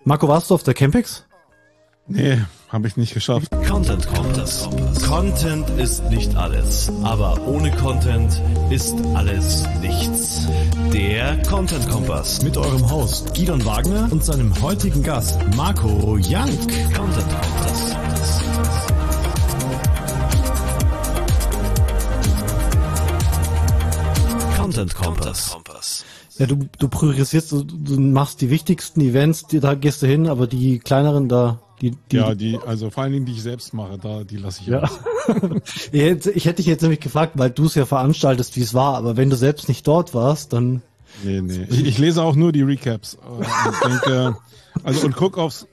Marco, warst du auf der Campix? Nee, habe ich nicht geschafft. Content Kompass. Content ist nicht alles, aber ohne Content ist alles nichts. Der Content Kompass mit eurem Host Gidon Wagner und seinem heutigen Gast Marco Jank. Content Kompass. Content Kompass. Ja, du priorisierst, du machst die wichtigsten Events, da gehst du hin, aber die kleineren da, also vor allen Dingen, die ich selbst mache, die lasse ich ja. aus. Ich hätte dich jetzt nämlich gefragt, weil du es ja veranstaltest, wie es war, aber wenn du selbst nicht dort warst, dann... Nee. Ich lese auch nur die Recaps und denke, und guck aufs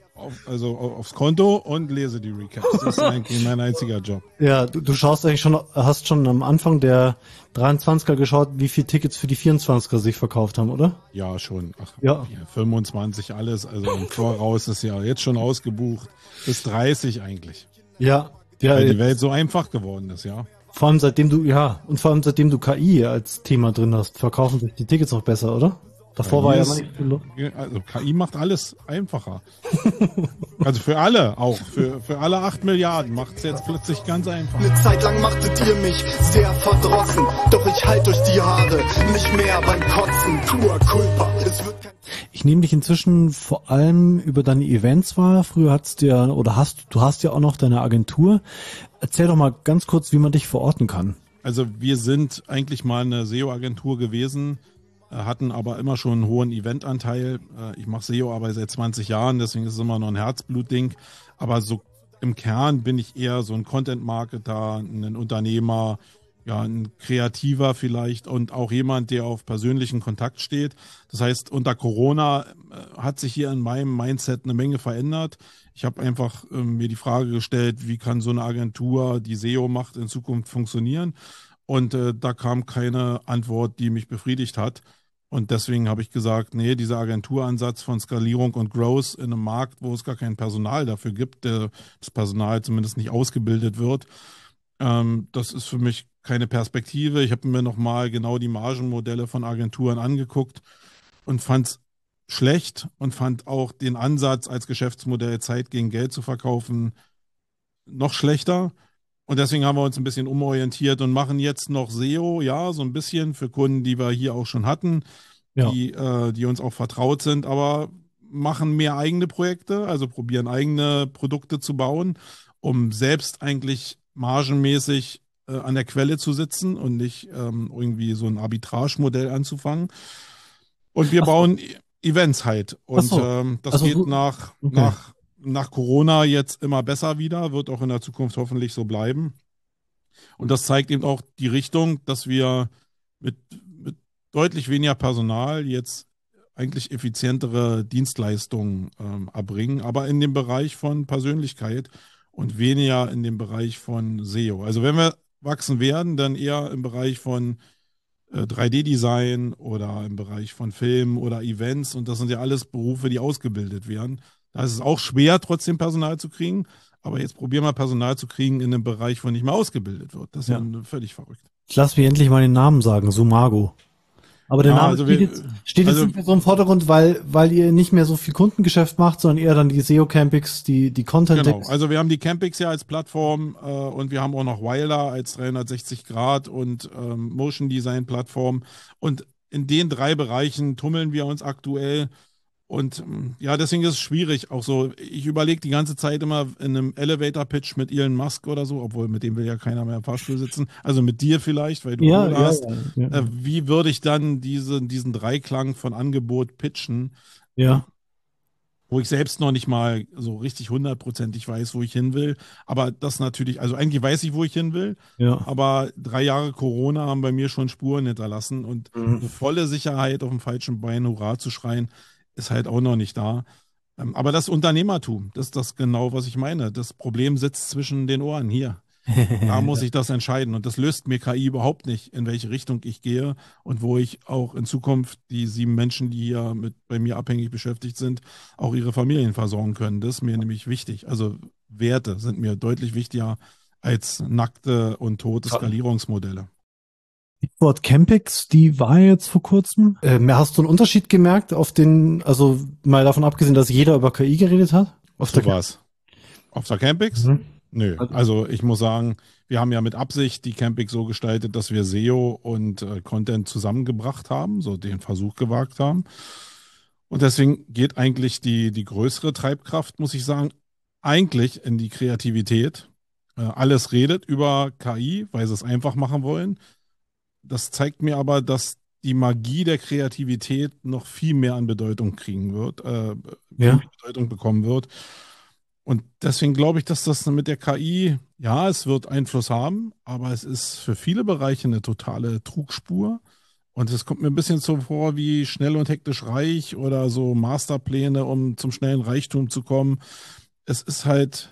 Konto und lese die Recaps. Das ist eigentlich mein einziger Job. Ja, du schaust eigentlich hast schon am Anfang der 23er geschaut, wie viele Tickets für die 24er sich verkauft haben, oder? Ja, schon. Ja. 25, alles. Also im Voraus ist ja jetzt schon ausgebucht. Bis 30 eigentlich. Ja. Weil die Welt so einfach geworden ist, ja. Vor allem seitdem du KI als Thema drin hast, verkaufen sich die Tickets noch besser, oder? Davor war ja immer nicht viel los. Also KI macht alles einfacher. Also für alle auch. Für alle 8 Milliarden macht es jetzt plötzlich ganz einfach. Eine Zeit lang machtet ihr mich sehr verdrossen, doch ich halt durch die Haare, nicht mehr beim Kotzen. Pur Culpa. Ich nehme dich inzwischen vor allem über deine Events wahr. Früher du hast ja auch noch deine Agentur. Erzähl doch mal ganz kurz, wie man dich verorten kann. Also wir sind eigentlich mal eine SEO-Agentur gewesen, hatten aber immer schon einen hohen Eventanteil. Ich mache SEO-Arbeit seit 20 Jahren, deswegen ist es immer noch ein Herzblutding. Aber so im Kern bin ich eher so ein Content-Marketer, ein Unternehmer, ja, ein Kreativer vielleicht und auch jemand, der auf persönlichen Kontakt steht. Das heißt, unter Corona hat sich hier in meinem Mindset eine Menge verändert. Ich habe einfach mir die Frage gestellt, wie kann so eine Agentur, die SEO macht, in Zukunft funktionieren? Und da kam keine Antwort, die mich befriedigt hat. Und deswegen habe ich gesagt, nee, dieser Agenturansatz von Skalierung und Growth in einem Markt, wo es gar kein Personal dafür gibt, das Personal zumindest nicht ausgebildet wird, das ist für mich keine Perspektive. Ich habe mir nochmal genau die Margenmodelle von Agenturen angeguckt und fand es schlecht und fand auch den Ansatz als Geschäftsmodell Zeit gegen Geld zu verkaufen noch schlechter. Und deswegen haben wir uns ein bisschen umorientiert und machen jetzt noch SEO, ja, so ein bisschen für Kunden, die wir hier auch schon hatten, Ja. die uns auch vertraut sind, aber machen mehr eigene Projekte, also probieren eigene Produkte zu bauen, um selbst eigentlich margenmäßig an der Quelle zu sitzen und nicht irgendwie so ein Arbitrage-Modell anzufangen. Und wir bauen Events halt. Und das geht nach Corona jetzt immer besser wieder, wird auch in der Zukunft hoffentlich so bleiben. Und das zeigt eben auch die Richtung, dass wir mit deutlich weniger Personal jetzt eigentlich effizientere Dienstleistungen erbringen, aber in dem Bereich von Persönlichkeit und weniger in dem Bereich von SEO. Also wenn wir wachsen werden, dann eher im Bereich von 3D-Design oder im Bereich von Film oder Events. Und das sind ja alles Berufe, die ausgebildet werden. Da ist es auch schwer, trotzdem Personal zu kriegen. Aber jetzt probieren wir Personal zu kriegen in einem Bereich, wo nicht mehr ausgebildet wird. Das ist ja völlig verrückt. Ich lass mich endlich mal den Namen sagen, Sumago. Aber der Name steht jetzt nicht mehr so im Vordergrund, weil ihr nicht mehr so viel Kundengeschäft macht, sondern eher dann die SEO-Campings, die Content-Decks. Genau, also wir haben die Campings ja als Plattform und wir haben auch noch Wilder als 360 Grad und Motion Design Plattform. Und in den 3 Bereichen tummeln wir uns aktuell. Und ja, deswegen ist es schwierig. Auch so, ich überlege die ganze Zeit immer in einem Elevator-Pitch mit Elon Musk oder so, obwohl mit dem will ja keiner mehr im Fahrstuhl sitzen. Also mit dir vielleicht, weil du Kohle hast. Ja. Wie würde ich dann diesen Dreiklang von Angebot pitchen? Ja. Wo ich selbst noch nicht mal so richtig 100%ig weiß, wo ich hin will. Aber das natürlich, also eigentlich weiß ich, wo ich hin will. Ja. Aber 3 Jahre Corona haben bei mir schon Spuren hinterlassen. Und eine volle Sicherheit auf dem falschen Bein Hurra zu schreien, ist halt auch noch nicht da. Aber das Unternehmertum, das ist das genau, was ich meine. Das Problem sitzt zwischen den Ohren hier. Da muss ich das entscheiden. Und das löst mir KI überhaupt nicht, in welche Richtung ich gehe und wo ich auch in Zukunft die 7 Menschen, die hier bei mir abhängig beschäftigt sind, auch ihre Familien versorgen können. Das ist mir nämlich wichtig. Also Werte sind mir deutlich wichtiger als nackte und tote Skalierungsmodelle. Wort Campix, die war jetzt vor kurzem. Hast du einen Unterschied gemerkt also mal davon abgesehen, dass jeder über KI geredet hat? Auf der Campix? Mhm. Nö, also ich muss sagen, wir haben ja mit Absicht die Campix so gestaltet, dass wir SEO und Content zusammengebracht haben, so den Versuch gewagt haben. Und deswegen geht eigentlich die größere Treibkraft, muss ich sagen, eigentlich in die Kreativität. Alles redet über KI, weil sie es einfach machen wollen. Das zeigt mir aber, dass die Magie der Kreativität noch viel mehr an Bedeutung kriegen wird, Bedeutung bekommen wird. Und deswegen glaube ich, dass das mit der KI, ja, es wird Einfluss haben, aber es ist für viele Bereiche eine totale Trugspur. Und es kommt mir ein bisschen so vor wie Schnell und hektisch reich oder so Masterpläne, um zum schnellen Reichtum zu kommen. Es ist halt,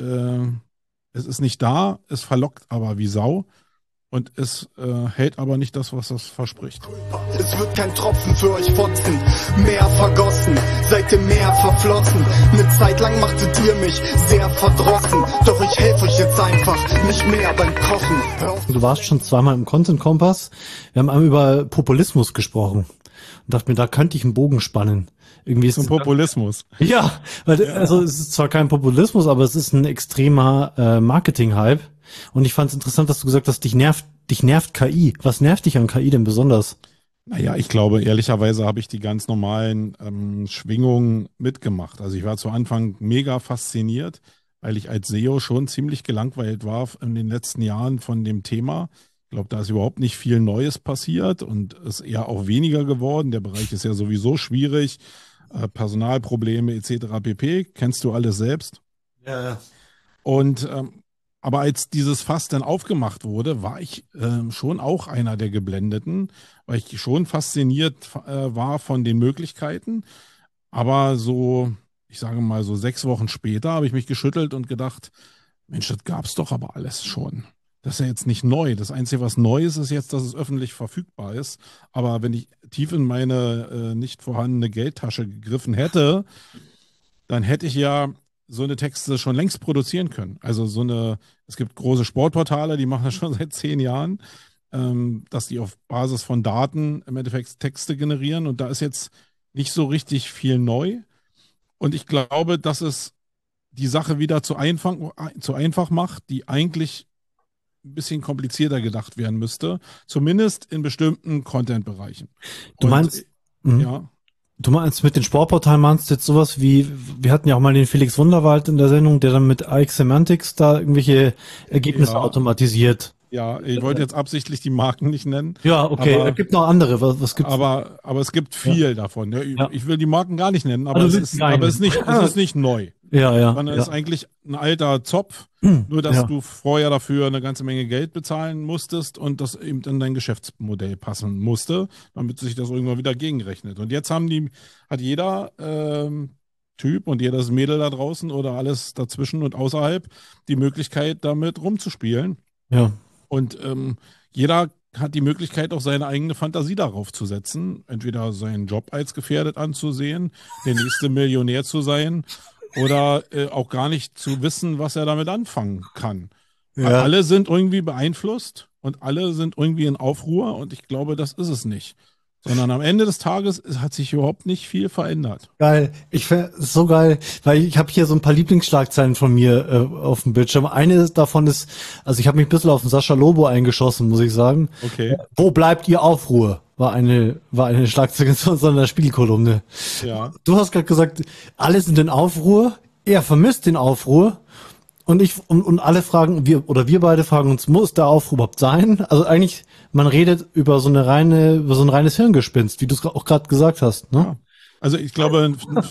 es ist nicht da, es verlockt aber wie Sau. Und es hält aber nicht das, was das verspricht. Es wird kein Tropfen für euch Fotzen, mehr vergossen, seid ihr mehr verflossen. Eine Zeit lang machtet ihr mich sehr verdrossen, doch ich helfe euch jetzt einfach nicht mehr beim Kochen. Du warst schon zweimal im Content Kompass. Wir haben einmal über Populismus gesprochen und dachte mir, da könnte ich einen Bogen spannen. Irgendwie ist zum Populismus. Ja, also es ist zwar kein Populismus, aber es ist ein extremer Marketing-Hype. Und ich fand es interessant, dass du gesagt hast, dich nervt KI. Was nervt dich an KI denn besonders? Naja, ich glaube, ehrlicherweise habe ich die ganz normalen Schwingungen mitgemacht. Also ich war zu Anfang mega fasziniert, weil ich als SEO schon ziemlich gelangweilt war in den letzten Jahren von dem Thema. Ich glaube, da ist überhaupt nicht viel Neues passiert und ist eher auch weniger geworden. Der Bereich ist ja sowieso schwierig. Personalprobleme etc. pp. Kennst du alles selbst? Ja. Und aber als dieses Fass dann aufgemacht wurde, war ich schon auch einer der Geblendeten, weil ich schon fasziniert war von den Möglichkeiten. Aber so, ich sage mal so 6 Wochen später habe ich mich geschüttelt und gedacht, Mensch, das gab's doch aber alles schon. Das ist ja jetzt nicht neu. Das Einzige, was neu ist, ist jetzt, dass es öffentlich verfügbar ist. Aber wenn ich tief in meine nicht vorhandene Geldtasche gegriffen hätte, dann hätte ich ja so eine Texte schon längst produzieren können. Also es gibt große Sportportale, die machen das schon seit 10 Jahren, dass die auf Basis von Daten im Endeffekt Texte generieren. Und da ist jetzt nicht so richtig viel neu. Und ich glaube, dass es die Sache wieder zu einfach macht, die eigentlich ein bisschen komplizierter gedacht werden müsste, zumindest in bestimmten Content-Bereichen. Du meinst, ja. Du meinst mit den Sportportalen meinst du jetzt sowas wie, wir hatten ja auch mal den Felix Wunderwald in der Sendung, der dann mit AX Semantics da irgendwelche Ergebnisse automatisiert. Ja, ich wollte jetzt absichtlich die Marken nicht nennen. Ja, okay, es gibt noch andere. Was gibt's? Aber es gibt viel davon. Ja, ich will die Marken gar nicht nennen, aber es ist nicht neu. Ja. Sondern es ist eigentlich ein alter Zopf, nur dass du vorher dafür eine ganze Menge Geld bezahlen musstest und das eben in dein Geschäftsmodell passen musste, damit sich das irgendwann wieder gegenrechnet. Und jetzt hat jeder Typ und jedes Mädel da draußen oder alles dazwischen und außerhalb die Möglichkeit, damit rumzuspielen. Ja. Und jeder hat die Möglichkeit, auch seine eigene Fantasie darauf zu setzen. Entweder seinen Job als gefährdet anzusehen, der nächste Millionär zu sein oder auch gar nicht zu wissen, was er damit anfangen kann. Ja. Weil alle sind irgendwie beeinflusst und alle sind irgendwie in Aufruhr und ich glaube, das ist es nicht. Sondern am Ende des Tages hat sich überhaupt nicht viel verändert. Geil. Ich finde es so geil, weil ich habe hier so ein paar Lieblingsschlagzeilen von mir auf dem Bildschirm. Eine davon ist, also ich habe mich ein bisschen auf den Sascha Lobo eingeschossen, muss ich sagen. Okay. Wo bleibt ihr Aufruhr? War eine Schlagzeile zu unserer Spielkolumne. Ja. Du hast gerade gesagt, alle sind in Aufruhr. Er vermisst den Aufruhr. Und alle fragen, wir beide fragen uns, muss der Aufruhr überhaupt sein? Also eigentlich, man redet über so ein reines Hirngespinst, wie du es auch gerade gesagt hast, ne? Ja. Also ich glaube,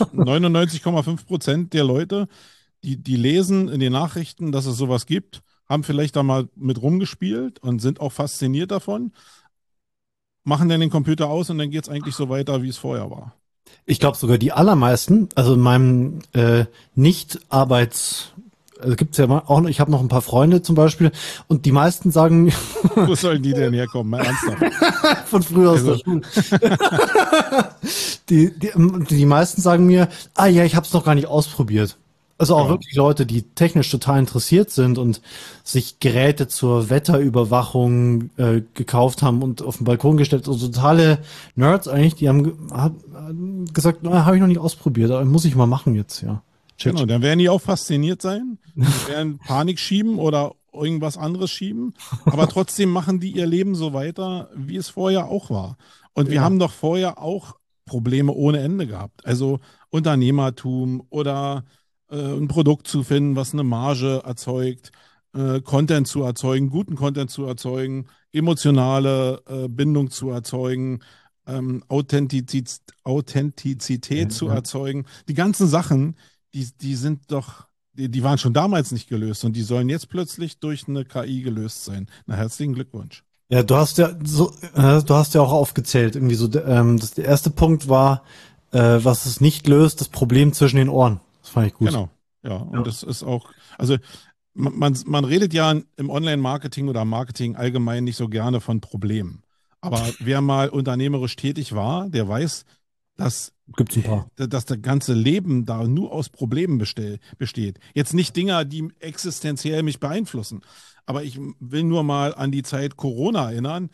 99,5% der Leute, die lesen in den Nachrichten, dass es sowas gibt, haben vielleicht da mal mit rumgespielt und sind auch fasziniert davon, machen dann den Computer aus und dann geht es eigentlich so weiter, wie es vorher war. Ich glaube sogar die allermeisten, also in meinem also gibt's ja auch, ich habe noch ein paar Freunde zum Beispiel und die meisten sagen mir... Wo sollen die denn herkommen? Mal ernsthaft. Von früher aus der Schule. Die meisten sagen mir, ja, ich habe es noch gar nicht ausprobiert. Also auch Ja. wirklich Leute, die technisch total interessiert sind und sich Geräte zur Wetterüberwachung gekauft haben und auf den Balkon gestellt. Also totale Nerds eigentlich, die haben gesagt, habe ich noch nicht ausprobiert, aber muss ich mal machen jetzt, ja. Check. Genau, dann werden die auch fasziniert sein, die werden Panik schieben oder irgendwas anderes schieben, aber trotzdem machen die ihr Leben so weiter, wie es vorher auch war. Und wir haben doch vorher auch Probleme ohne Ende gehabt. Also Unternehmertum oder ein Produkt zu finden, was eine Marge erzeugt, Content zu erzeugen, guten Content zu erzeugen, emotionale Bindung zu erzeugen, Authentizität zu erzeugen. Die ganzen Sachen, die sind doch, die waren schon damals nicht gelöst und die sollen jetzt plötzlich durch eine KI gelöst sein. Na, herzlichen Glückwunsch. Ja, du hast ja auch aufgezählt, irgendwie so, der erste Punkt war, was es nicht löst, das Problem zwischen den Ohren. Das fand ich gut. Genau, ja. Und das ist auch, also man redet ja im Online-Marketing oder Marketing allgemein nicht so gerne von Problemen. Aber wer mal unternehmerisch tätig war, der weiß, dass Gibt's ein paar. das ganze Leben da nur aus Problemen besteht. Jetzt nicht Dinger, die existenziell mich beeinflussen. Aber ich will nur mal an die Zeit Corona erinnern.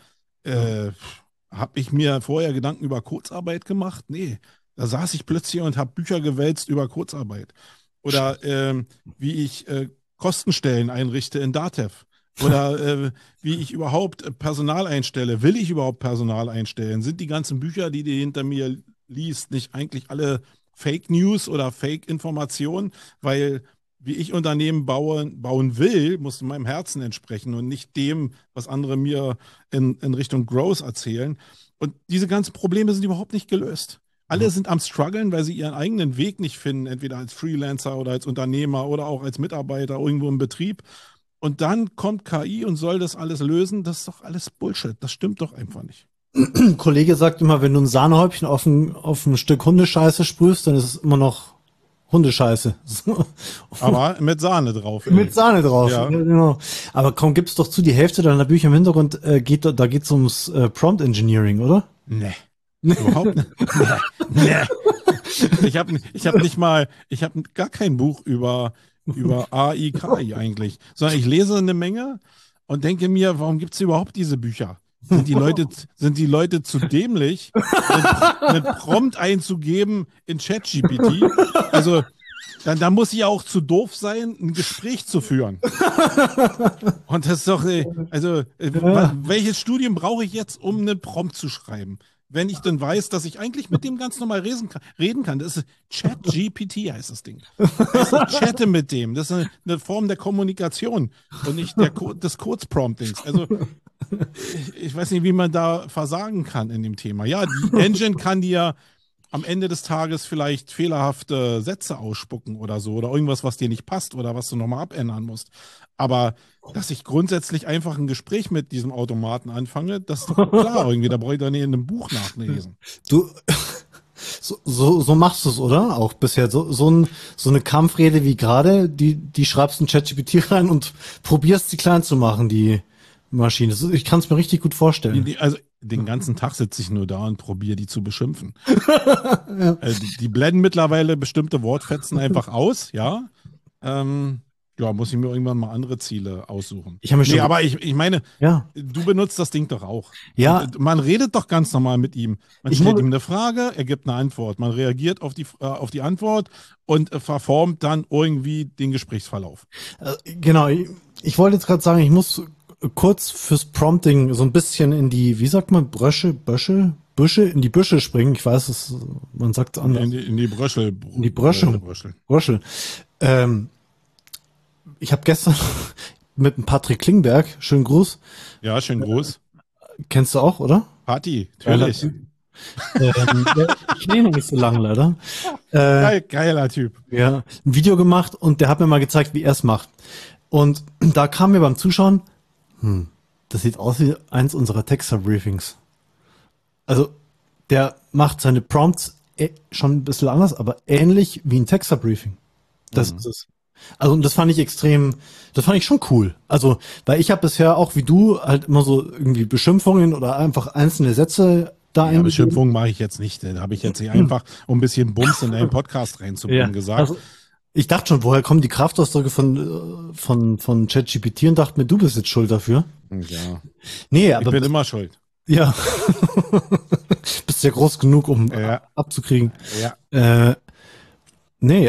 Habe ich mir vorher Gedanken über Kurzarbeit gemacht? Nee, da saß ich plötzlich und habe Bücher gewälzt über Kurzarbeit. Oder wie ich Kostenstellen einrichte in Datev. Oder wie ich überhaupt Personal einstelle. Will ich überhaupt Personal einstellen? Sind die ganzen Bücher, die hinter mir liest, nicht eigentlich alle Fake News oder Fake Informationen? Weil wie ich Unternehmen bauen will, muss meinem Herzen entsprechen und nicht dem, was andere mir in Richtung Growth erzählen. Und diese ganzen Probleme sind überhaupt nicht gelöst. Alle sind am struggeln, weil sie ihren eigenen Weg nicht finden, entweder als Freelancer oder als Unternehmer oder auch als Mitarbeiter irgendwo im Betrieb. Und dann kommt KI und soll das alles lösen. Das ist doch alles Bullshit. Das stimmt doch einfach nicht. Ein Kollege sagt immer, wenn du ein Sahnehäubchen auf ein Stück Hundescheiße sprühst, dann ist es immer noch Hundescheiße. Aber mit Sahne drauf. Mit Sahne drauf. Ja. Ja, genau. Aber komm, gib's doch zu, die Hälfte deiner Bücher im Hintergrund da geht's ums Prompt Engineering, oder? Nee. Überhaupt nicht. Nee. Ich habe gar kein Buch über AI, KI eigentlich, sondern ich lese eine Menge und denke mir, warum gibt es überhaupt diese Bücher? Sind die Leute zu dämlich, einen Prompt einzugeben in ChatGPT? Also, da muss ich auch zu doof sein, ein Gespräch zu führen. Und das ist doch, welches Studium brauche ich jetzt, um einen Prompt zu schreiben? Wenn ich dann weiß, dass ich eigentlich mit dem ganz normal reden kann. Das ist ChatGPT heißt das Ding. Ich chatte mit dem. Das ist eine Form der Kommunikation und nicht des Kurzpromptings. Also ich weiß nicht, wie man da versagen kann in dem Thema. Ja, die Engine kann dir am Ende des Tages vielleicht fehlerhafte Sätze ausspucken oder so oder irgendwas, was dir nicht passt oder was du nochmal abändern musst. Aber dass ich grundsätzlich einfach ein Gespräch mit diesem Automaten anfange, das ist doch klar irgendwie. Da brauche ich doch nicht in einem Buch nachlesen. Du, so machst du es, oder? Auch bisher. So eine Kampfrede wie gerade, die schreibst in ChatGPT rein und probierst sie klein zu machen, die Maschine. Ich kann es mir richtig gut vorstellen. Also den ganzen Tag sitze ich nur da und probiere die zu beschimpfen. Also die blenden mittlerweile bestimmte Wortfetzen einfach aus, ja. Ja, muss ich mir irgendwann mal andere Ziele aussuchen. Aber ich meine, ja. Du benutzt das Ding doch auch. Ja. Und man redet doch ganz normal mit ihm. Man stellt ihm eine Frage, er gibt eine Antwort. Man reagiert auf die Antwort und verformt dann irgendwie den Gesprächsverlauf. Genau. Ich wollte jetzt gerade sagen, ich muss kurz fürs Prompting so ein bisschen in die, wie sagt man, Büsche, in die Büsche springen. Ich weiß, man sagt anders. In die Bröschel. In die Bröschel. Bröschel. Ich habe gestern mit dem Patrick Klingberg, schönen Gruß. Ja, schönen Gruß. Kennst du auch, oder? Party, natürlich. Ich kenne ihn noch nicht so lange, leider. Geiler Typ. Ja, ein Video gemacht und der hat mir mal gezeigt, wie er es macht. Und da kam mir beim Zuschauen, das sieht aus wie eins unserer Texter-Briefings. Also, der macht seine Prompts schon ein bisschen anders, aber ähnlich wie ein Texter-Briefing. Das ist es. Also, und das fand ich schon cool. Also, weil ich habe bisher auch wie du halt immer so irgendwie Beschimpfungen oder einfach einzelne Sätze da eingegeben. Beschimpfungen mache ich jetzt nicht. Da habe ich jetzt hier einfach, um ein bisschen Bums in deinen Podcast reinzubringen, gesagt. Ich dachte schon, woher kommen die Kraftausdrücke von ChatGPT und dachte mir, du bist jetzt schuld dafür. Ja, Nee, ich aber bin immer schuld. ja, bist ja groß genug, um Ja, abzukriegen. ja. Nee,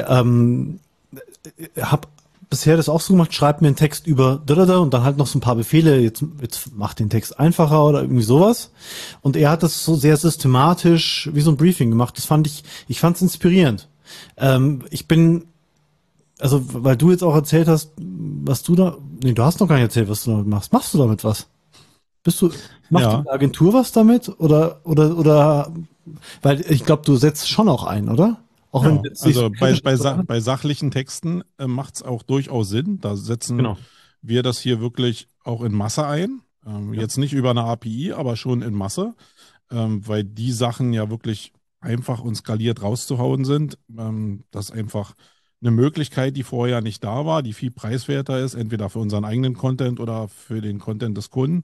hab bisher das auch so gemacht, schreib mir einen Text über da und dann halt noch so ein paar Befehle, jetzt mach den Text einfacher oder irgendwie sowas. Und er hat das so sehr systematisch wie so ein Briefing gemacht. Ich fand's inspirierend. Ich bin, also, weil du jetzt auch erzählt hast, nee, du hast noch gar nicht erzählt, was du damit machst. Machst du damit was? Macht Ja. die Agentur was damit? Oder, weil ich glaube, du setzt schon auch ein, oder? Auch wenn Ja, jetzt nicht also so kritisch ist, oder? bei sachlichen Texten macht es auch durchaus Sinn. Da setzen Genau. wir das hier wirklich auch in Masse ein. Ja. Jetzt nicht über eine API, aber schon in Masse, weil die Sachen ja wirklich einfach und skaliert rauszuhauen sind. Das ist einfach eine Möglichkeit, die vorher nicht da war, die viel preiswerter ist, entweder für unseren eigenen Content oder für den Content des Kunden.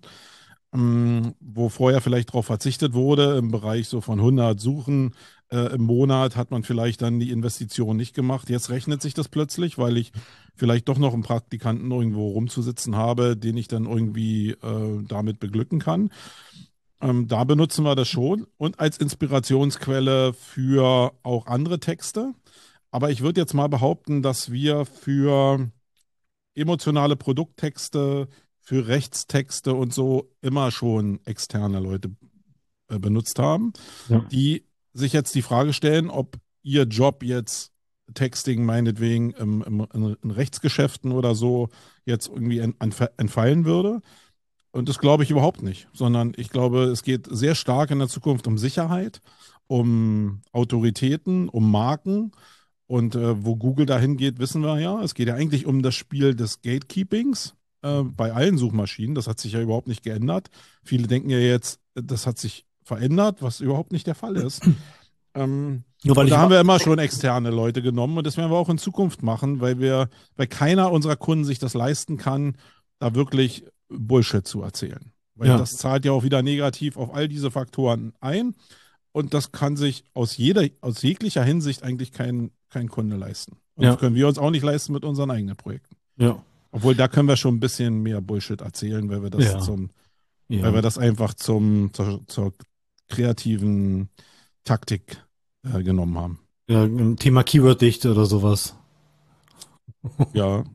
Wo vorher vielleicht darauf verzichtet wurde, im Bereich so von 100 Suchen im Monat hat man vielleicht dann die Investition nicht gemacht. Jetzt rechnet sich das plötzlich, weil ich vielleicht doch noch einen Praktikanten irgendwo rumzusitzen habe, den ich dann irgendwie damit beglücken kann. Da benutzen wir das schon und als Inspirationsquelle für auch andere Texte. Aber ich würde jetzt mal behaupten, dass wir für emotionale Produkttexte, für Rechtstexte und so immer schon externe Leute benutzt haben, Ja. die sich jetzt die Frage stellen, ob ihr Job jetzt Texting meinetwegen in Rechtsgeschäften oder so jetzt irgendwie entfallen würde. Und das glaube ich überhaupt nicht, sondern ich glaube, es geht sehr stark in der Zukunft um Sicherheit, um Autoritäten, um Marken. Und wo Google dahin geht, wissen wir ja. Es geht ja eigentlich um das Spiel des Gatekeepings bei allen Suchmaschinen. Das hat sich ja überhaupt nicht geändert. Viele denken ja jetzt, das hat sich verändert, was überhaupt nicht der Fall ist. Nur weil Und ich da haben wir immer schon externe Leute genommen und das werden wir auch in Zukunft machen, weil keiner unserer Kunden sich das leisten kann, da wirklich Bullshit zu erzählen. Weil Ja. das zahlt ja auch wieder negativ auf all diese Faktoren ein und das kann sich aus jeglicher Hinsicht eigentlich kein Kunde leisten. Und Ja. das können wir uns auch nicht leisten mit unseren eigenen Projekten. Ja. Obwohl, da können wir schon ein bisschen mehr Bullshit erzählen, weil wir das Ja. weil wir das einfach zur kreativen Taktik genommen haben. Ja, ein Thema Keyworddichte oder sowas. Ja,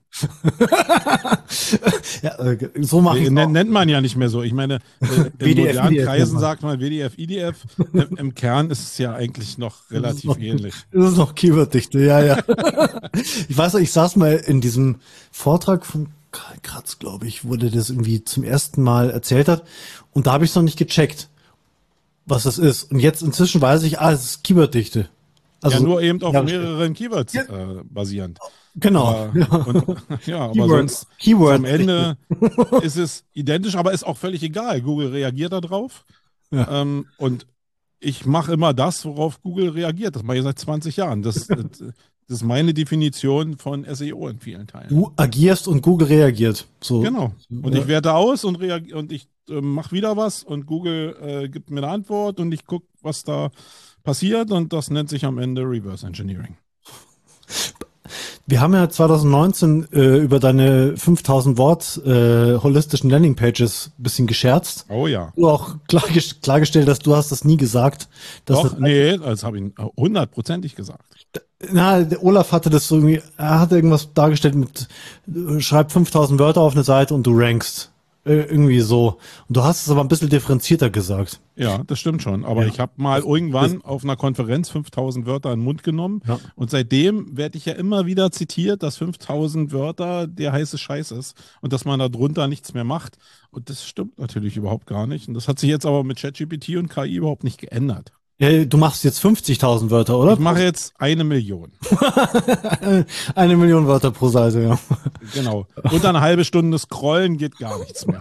Ja, so mache ich nennt man ja nicht mehr so. Ich meine, in WDF, modernen IDF Kreisen nennt man. sagt man WDF, IDF. Im Kern ist es ja eigentlich noch relativ ähnlich. Das ist noch Keyworddichte, ja, ja. Ich weiß noch, ich saß mal in diesem Vortrag von Karl Kratz, glaube ich, wo der das irgendwie zum ersten Mal erzählt hat. Und da habe ich es noch nicht gecheckt, was das ist. Und jetzt inzwischen weiß ich, es ist Keyworddichte. Also, Ja, nur eben auf ja, mehreren Keywords basierend. genau. Aber Keyword- sonst Keyword- am Ende ist es identisch, aber ist auch völlig egal. Google reagiert darauf. Ja. Und ich mache immer das, worauf Google reagiert. Das mache ich seit 20 Jahren. Das ist meine Definition von SEO in vielen Teilen. Du agierst und Google reagiert. So. Genau. Und ich werte aus und ich mache wieder was und Google gibt mir eine Antwort und ich gucke, was da passiert und das nennt sich am Ende Reverse Engineering. Wir haben ja 2019 über deine 5000 Wort holistischen Landingpages ein bisschen gescherzt. Oh ja. Du auch klargestellt, dass du hast das nie gesagt. Dass Doch, nee, das habe ich 100%ig gesagt. Na, der Olaf hatte das so irgendwie, er hatte irgendwas dargestellt mit, schreib 5000 Wörter auf eine Seite und du rankst. Irgendwie so. Und du hast es aber ein bisschen differenzierter gesagt. Ja, das stimmt schon. Aber Ja. ich habe mal irgendwann auf einer Konferenz 5000 Wörter in den Mund genommen. Ja. Und seitdem werde ich ja immer wieder zitiert, dass 5000 Wörter der heiße Scheiß ist und dass man da drunter nichts mehr macht. Und das stimmt natürlich überhaupt gar nicht. Und das hat sich jetzt aber mit ChatGPT und KI überhaupt nicht geändert. Ja, du machst jetzt 50.000 Wörter, oder? Ich mache jetzt 1 Million. 1 Million Wörter pro Seite, ja. Genau. Unter eine halbe Stunde scrollen geht gar nichts mehr.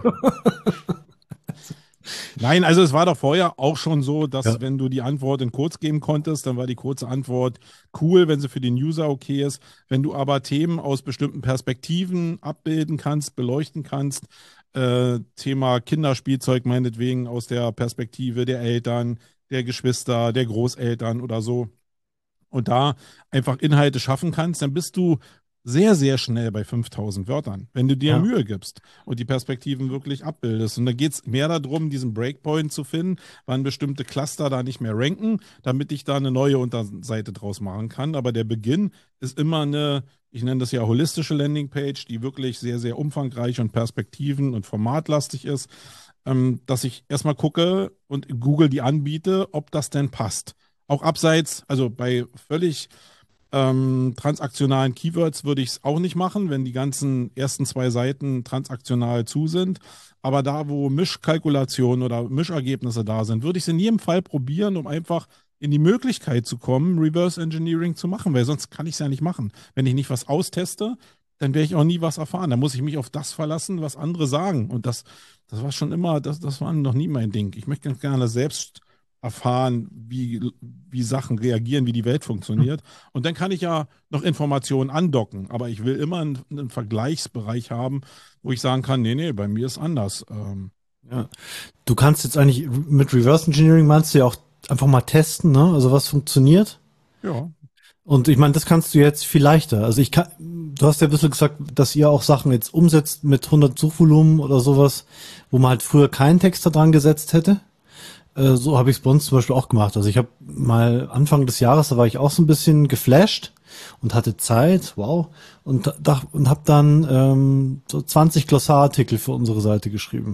Nein, also es war doch vorher auch schon so, dass wenn du die Antwort in kurz geben konntest, dann war die kurze Antwort cool, wenn sie für den User okay ist. Wenn du aber Themen aus bestimmten Perspektiven abbilden kannst, beleuchten kannst, Thema Kinderspielzeug meinetwegen aus der Perspektive der Eltern, der Geschwister, der Großeltern oder so, und da einfach Inhalte schaffen kannst, dann bist du sehr, sehr schnell bei 5000 Wörtern, wenn du dir Ja. Mühe gibst und die Perspektiven wirklich abbildest. Und da geht es mehr darum, diesen Breakpoint zu finden, wann bestimmte Cluster da nicht mehr ranken, damit ich da eine neue Unterseite draus machen kann. Aber der Beginn ist immer eine, ich nenne das ja holistische Landingpage, die wirklich sehr, sehr umfangreich und perspektiven- und formatlastig ist, dass ich erstmal gucke und Google die anbiete, ob das denn passt. Auch abseits, also bei völlig transaktionalen Keywords würde ich es auch nicht machen, wenn die ganzen ersten 2 Seiten transaktional zu sind. Aber da, wo Mischkalkulationen oder Mischergebnisse da sind, würde ich es in jedem Fall probieren, um einfach in die Möglichkeit zu kommen, Reverse Engineering zu machen, weil sonst kann ich es ja nicht machen. Wenn ich nicht was austeste, dann werde ich auch nie was erfahren. Da muss ich mich auf das verlassen, was andere sagen. Und das war schon immer, das war noch nie mein Ding. Ich möchte ganz gerne selbst erfahren, wie Sachen reagieren, wie die Welt funktioniert. Und dann kann ich ja noch Informationen andocken. Aber ich will immer einen Vergleichsbereich haben, wo ich sagen kann, nee, bei mir ist anders. Ja. Du kannst jetzt eigentlich mit Reverse Engineering meinst du ja auch einfach mal testen, ne? Also was funktioniert. Ja. Und ich meine, das kannst du jetzt viel leichter. Also du hast ja ein bisschen gesagt, dass ihr auch Sachen jetzt umsetzt mit 100 Suchvolumen oder sowas, wo man halt früher keinen Text da dran gesetzt hätte. So habe ich es bei uns zum Beispiel auch gemacht. Also ich habe mal Anfang des Jahres, da war ich auch so ein bisschen geflasht und hatte Zeit, wow, und habe dann so 20 Glossarartikel für unsere Seite geschrieben.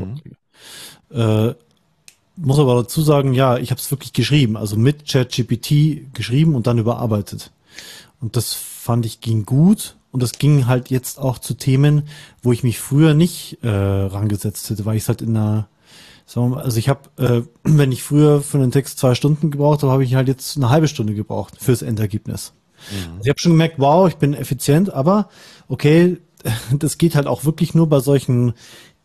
Muss aber dazu sagen, ja, ich habe es wirklich geschrieben, also mit ChatGPT geschrieben und dann überarbeitet. Und das fand ich ging gut und das ging halt jetzt auch zu Themen, wo ich mich früher nicht rangesetzt hätte, weil ich es halt in einer, sagen wir mal, also ich habe, wenn ich früher für einen Text 2 Stunden gebraucht habe, habe ich halt jetzt eine halbe Stunde gebraucht fürs Endergebnis. Also ich habe schon gemerkt, wow, ich bin effizient, aber okay, das geht halt auch wirklich nur bei solchen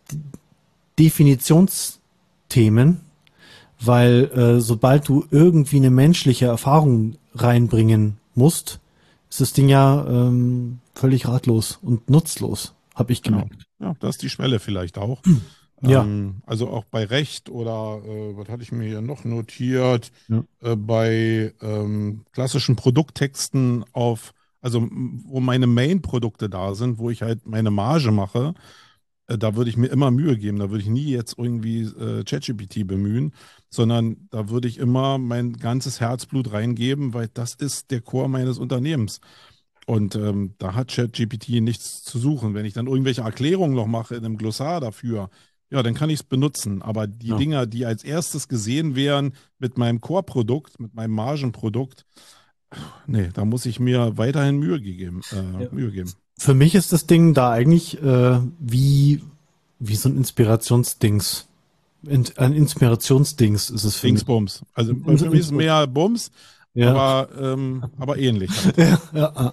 Definitionsthemen, weil sobald du irgendwie eine menschliche Erfahrung reinbringen musst, ist das Ding ja völlig ratlos und nutzlos, habe ich Genau. gemerkt. Ja, das ist die Schwelle vielleicht auch. Ja. Also auch bei Recht oder was hatte ich mir hier noch notiert? Ja. Bei klassischen Produkttexten also wo meine Main-Produkte da sind, wo ich halt meine Marge mache, da würde ich mir immer Mühe geben. Da würde ich nie jetzt irgendwie ChatGPT bemühen, sondern da würde ich immer mein ganzes Herzblut reingeben, weil das ist der Core meines Unternehmens. Und da hat ChatGPT nichts zu suchen. Wenn ich dann irgendwelche Erklärungen noch mache in einem Glossar dafür, ja, dann kann ich es benutzen. Aber die Dinger, die als erstes gesehen wären mit meinem Core-Produkt, mit meinem Margenprodukt, nee, da muss ich mir weiterhin Mühe geben. Mühe geben. Für mich ist das Ding da eigentlich wie so ein Inspirationsdings. Ein Inspirationsdings ist es für mich. Dingsbums. Also für mich ist es mehr Bums, Ja. aber ähnlich. Halt. Ja.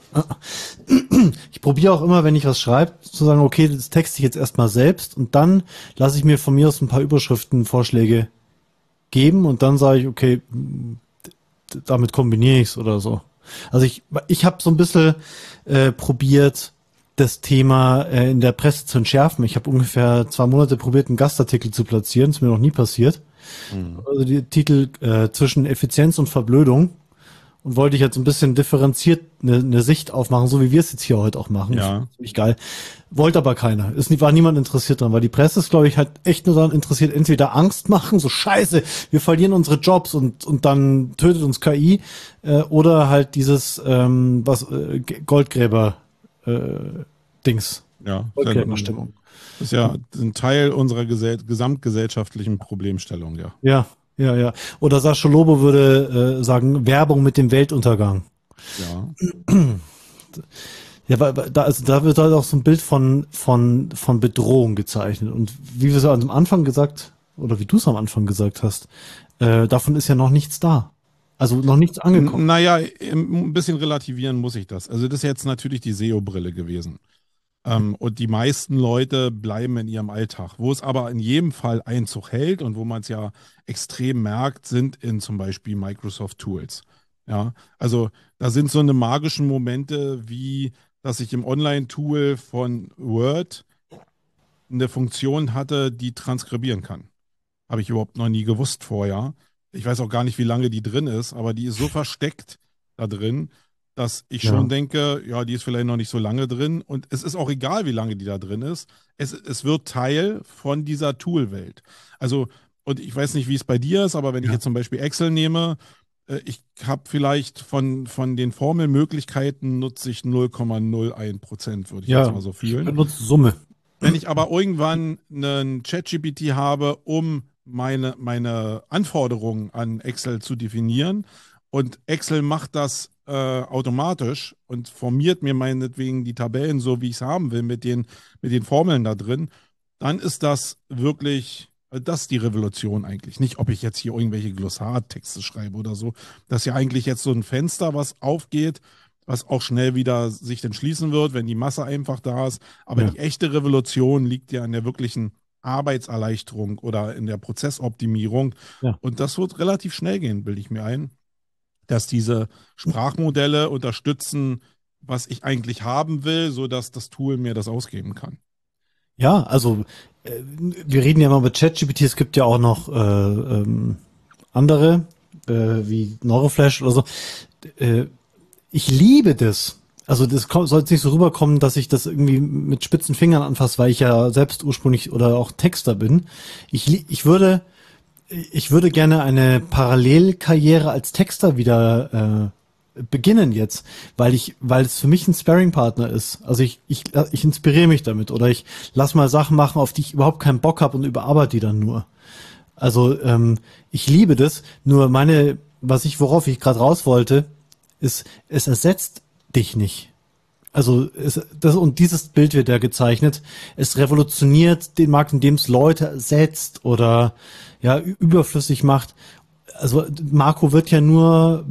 Ich probiere auch immer, wenn ich was schreibe, zu sagen, okay, das texte ich jetzt erstmal selbst und dann lasse ich mir von mir aus ein paar Überschriftenvorschläge geben und dann sage ich, okay, damit kombiniere ich es oder so. Also ich habe so ein bisschen probiert, das Thema in der Presse zu entschärfen. Ich habe ungefähr 2 Monate probiert, einen Gastartikel zu platzieren. Ist mir noch nie passiert. Also die Titel zwischen Effizienz und Verblödung. Und wollte ich jetzt ein bisschen differenziert eine Sicht aufmachen, so wie wir es jetzt hier heute auch machen. Ja. Ziemlich geil. Wollte aber keiner. War niemand interessiert dran, weil die Presse ist, glaube ich, halt echt nur daran interessiert, entweder Angst machen, so scheiße, wir verlieren unsere Jobs und dann tötet uns KI, oder halt dieses Goldgräber Dings. Ja, Goldgräberstimmung. das ist ja ein Teil unserer gesamtgesellschaftlichen Problemstellung, ja. Ja. Oder Sascha Lobo würde sagen, Werbung mit dem Weltuntergang. Ja. Ja, weil da wird halt auch so ein Bild von Bedrohung gezeichnet. Und wie wir es am Anfang gesagt, oder wie du es am Anfang gesagt hast, davon ist ja noch nichts da. Also noch nichts angekommen. Naja, ein bisschen relativieren muss ich das. Also das ist jetzt natürlich die SEO-Brille gewesen. Und die meisten Leute bleiben in ihrem Alltag. Wo es aber in jedem Fall Einzug hält und wo man es ja extrem merkt, sind in zum Beispiel Microsoft Tools. Ja, also da sind so eine magischen Momente, wie dass ich im Online-Tool von Word eine Funktion hatte, die transkribieren kann. Habe ich überhaupt noch nie gewusst vorher. Ich weiß auch gar nicht, wie lange die drin ist, aber die ist so versteckt, da drin, dass ich Ja. schon denke, ja, die ist vielleicht noch nicht so lange drin und es ist auch egal, wie lange die da drin ist. Es wird Teil von dieser Tool-Welt. Also, und ich weiß nicht, wie es bei dir ist, aber wenn ich Ja. jetzt zum Beispiel Excel nehme, ich habe vielleicht von den Formelmöglichkeiten nutze ich 0,01%, würde ich jetzt Ja, mal so ich fühlen. benutze Summe. Wenn ich aber irgendwann einen ChatGPT habe, um meine Anforderungen an Excel zu definieren und Excel macht das automatisch und formiert mir meinetwegen die Tabellen so, wie ich es haben will, mit den Formeln da drin, dann ist das wirklich, das ist die Revolution eigentlich. Nicht, ob ich jetzt hier irgendwelche Glossartexte schreibe oder so. Das ist ja eigentlich jetzt so ein Fenster, was aufgeht, was auch schnell wieder sich dann schließen wird, wenn die Masse einfach da ist. Aber Ja. die echte Revolution liegt ja in der wirklichen Arbeitserleichterung oder in der Prozessoptimierung. Ja. Und das wird relativ schnell gehen, bilde ich mir ein, dass diese Sprachmodelle unterstützen, was ich eigentlich haben will, sodass das Tool mir das ausgeben kann. Ja, also wir reden ja mal mit ChatGPT, es gibt ja auch noch andere, wie Neuroflash oder so. Ich liebe das. Also das soll jetzt nicht so rüberkommen, dass ich das irgendwie mit spitzen Fingern anfasse, weil ich ja selbst ursprünglich oder auch Texter bin. Ich würde gerne eine Parallelkarriere als Texter wieder beginnen jetzt, weil es für mich ein Sparringpartner ist. Also ich inspiriere mich damit oder ich lass mal Sachen machen, auf die ich überhaupt keinen Bock habe und überarbeite die dann nur. Also ich liebe das. Nur worauf ich gerade raus wollte, ist, es ersetzt dich nicht. Also und dieses Bild wird ja gezeichnet. Es revolutioniert den Markt, indem es Leute ersetzt oder ja überflüssig macht. Also Marco wird ja nur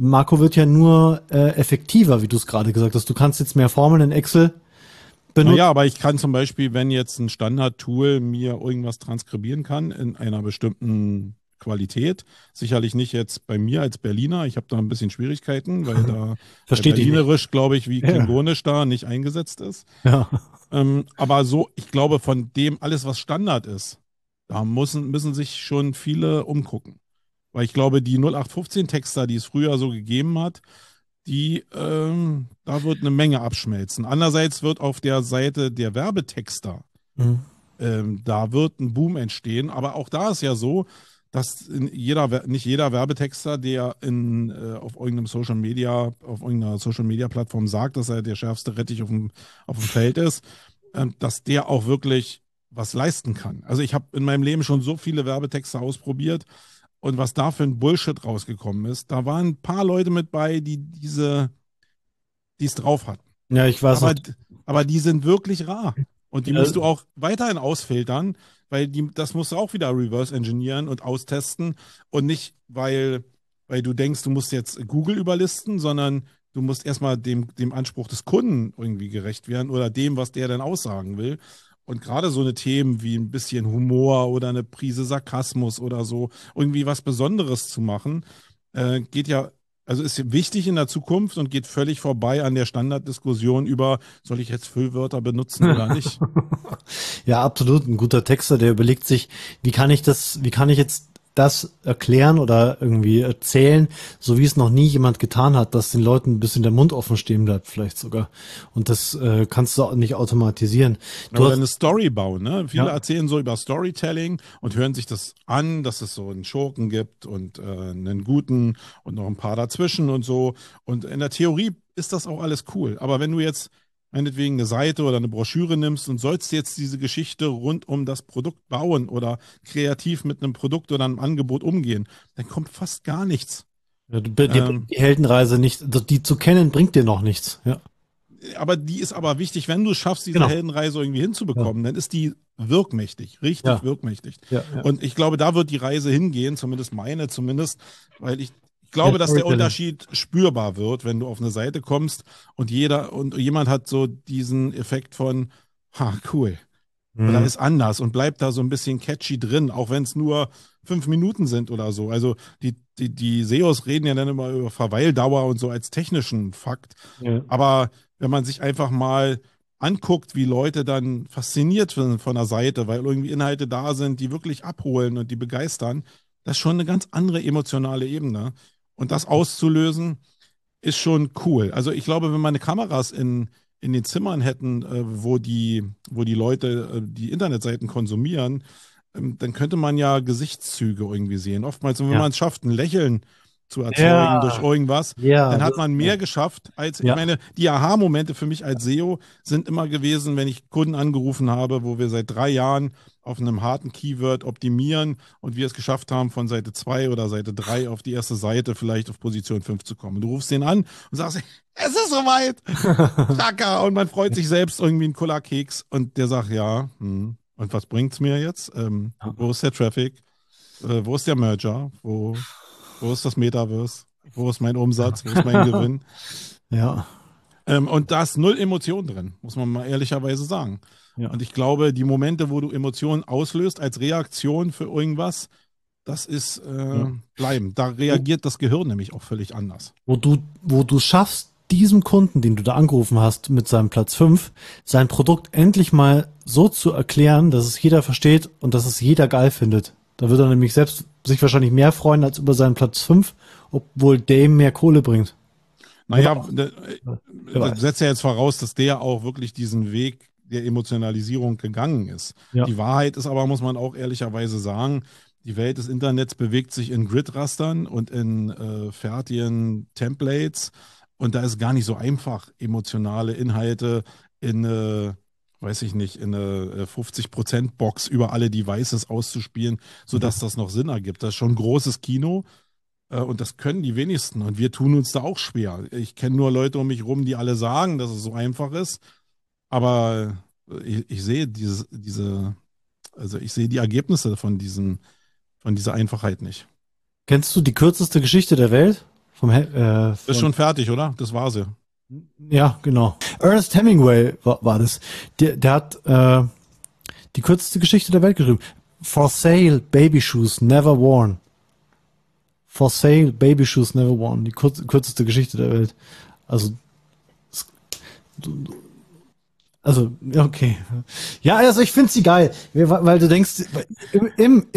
effektiver, wie du es gerade gesagt hast. Du kannst jetzt mehr Formeln in Excel benutzen. Naja, aber ich kann zum Beispiel, wenn jetzt ein Standard-Tool mir irgendwas transkribieren kann in einer bestimmten Qualität, sicherlich nicht jetzt bei mir als Berliner, ich habe da ein bisschen Schwierigkeiten, weil da Versteht dich nicht. Berlinerisch, glaube ich, wie Ja. Klingonisch da nicht eingesetzt ist. Ja. Aber so, ich glaube, von dem alles, was Standard ist, da müssen sich schon viele umgucken. Weil ich glaube, die 0815-Texter, die es früher so gegeben hat, da wird eine Menge abschmelzen. Andererseits wird auf der Seite der Werbetexter, Mhm. da wird ein Boom entstehen. Aber auch da ist ja so, dass nicht jeder Werbetexter, der auf irgendeiner Social Media Plattform sagt, dass er der schärfste Rettich auf dem Feld ist, dass der auch wirklich was leisten kann. Also ich habe in meinem Leben schon so viele Werbetexte ausprobiert und was da für ein Bullshit rausgekommen ist, da waren ein paar Leute mit bei, die es drauf hatten. Ja, ich weiß noch. Aber die sind wirklich rar. Und die Ja. musst du auch weiterhin ausfiltern, weil das musst du auch wieder reverse engineeren und austesten. Und nicht, weil du denkst, du musst jetzt Google überlisten, sondern du musst erstmal dem Anspruch des Kunden irgendwie gerecht werden oder dem, was der dann aussagen will. Und gerade so eine Themen wie ein bisschen Humor oder eine Prise Sarkasmus oder so, irgendwie was Besonderes zu machen, geht ja, also ist wichtig in der Zukunft und geht völlig vorbei an der Standarddiskussion über, soll ich jetzt Füllwörter benutzen oder nicht? Ja, absolut. Ein guter Texter, der überlegt sich, wie kann ich jetzt das erklären oder irgendwie erzählen, so wie es noch nie jemand getan hat, dass den Leuten ein bisschen der Mund offen stehen bleibt, vielleicht sogar. Und das kannst du auch nicht automatisieren. Oder eine Story bauen, ne? Viele Ja. erzählen so über Storytelling und hören sich das an, dass es so einen Schurken gibt und einen guten und noch ein paar dazwischen und so. Und in der Theorie ist das auch alles cool. Aber wenn du jetzt meinetwegen eine Seite oder eine Broschüre nimmst und sollst jetzt diese Geschichte rund um das Produkt bauen oder kreativ mit einem Produkt oder einem Angebot umgehen, dann kommt fast gar nichts. Ja, die Heldenreise nicht, die zu kennen, bringt dir noch nichts. Ja. Aber die ist aber wichtig, wenn du es schaffst, diese Genau. Heldenreise irgendwie hinzubekommen, dann ist die wirkmächtig, richtig Ja. wirkmächtig. Ja, ja. Und ich glaube, da wird die Reise hingehen, zumindest meine, weil ich glaube, Ja, dass der Storytelling. Unterschied spürbar wird, wenn du auf eine Seite kommst und jemand hat so diesen Effekt von, cool. Oder ist anders und bleibt da so ein bisschen catchy drin, auch wenn es nur 5 Minuten sind oder so. Also die SEOs reden ja dann immer über Verweildauer und so als technischen Fakt. Ja. Aber wenn man sich einfach mal anguckt, wie Leute dann fasziniert sind von der Seite, weil irgendwie Inhalte da sind, die wirklich abholen und die begeistern, das ist schon eine ganz andere emotionale Ebene. Und das auszulösen, ist schon cool. Also ich glaube, wenn man Kameras in den Zimmern hätten, wo die Leute die Internetseiten konsumieren, dann könnte man ja Gesichtszüge irgendwie sehen. Oftmals, wenn Ja. man es schafft, ein Lächeln zu erzeugen Ja. durch irgendwas, Ja, dann hat das- man mehr geschafft, als, ich Ja. meine, die Aha-Momente für mich als SEO sind immer gewesen, wenn ich Kunden angerufen habe, wo wir seit 3 Jahren auf einem harten Keyword optimieren und wir es geschafft haben, von Seite 2 oder Seite 3 auf die erste Seite vielleicht auf Position 5 zu kommen. Du rufst den an und sagst, es ist soweit, Chaka, und man freut sich selbst irgendwie einen Cola-Keks und der sagt, ja, und was bringt's mir jetzt? Wo ist der Traffic? Wo ist der Merger? Wo ist das Metaverse? Wo ist mein Umsatz? Wo ist mein Gewinn? Ja. Und da ist null Emotion drin, muss man mal ehrlicherweise sagen. Ja. Und ich glaube, die Momente, wo du Emotionen auslöst als Reaktion für irgendwas, das ist bleibend. Da reagiert das Gehirn nämlich auch völlig anders. Wo du schaffst, diesem Kunden, den du da angerufen hast, mit seinem Platz 5, sein Produkt endlich mal so zu erklären, dass es jeder versteht und dass es jeder geil findet. Da wird er nämlich selbst sich wahrscheinlich mehr freuen als über seinen Platz 5, obwohl der ihm mehr Kohle bringt. Naja, Wer das weiß. setzt ja jetzt voraus, dass der auch wirklich diesen Weg der Emotionalisierung gegangen ist. Ja. Die Wahrheit ist aber, muss man auch ehrlicherweise sagen, die Welt des Internets bewegt sich in Grid-Rastern und in fertigen Templates. Und da ist gar nicht so einfach, emotionale Inhalte in eine, weiß ich nicht, in eine 50%-Box über alle Devices auszuspielen, sodass das noch Sinn ergibt. Das ist schon großes Kino. Und das können die wenigsten. Und wir tun uns da auch schwer. Ich kenne nur Leute um mich rum, die alle sagen, dass es so einfach ist. Aber ich sehe also ich sehe die Ergebnisse von dieser Einfachheit nicht. Kennst du die kürzeste Geschichte der Welt? Ist schon fertig, oder? Das war sie. Ja, genau. Ernest Hemingway war das. Der hat die kürzeste Geschichte der Welt geschrieben. For sale, baby shoes never worn. For sale, baby shoes never worn. Die kürzeste Geschichte der Welt. Ja, okay. Ja, also ich finde sie geil, weil du denkst, im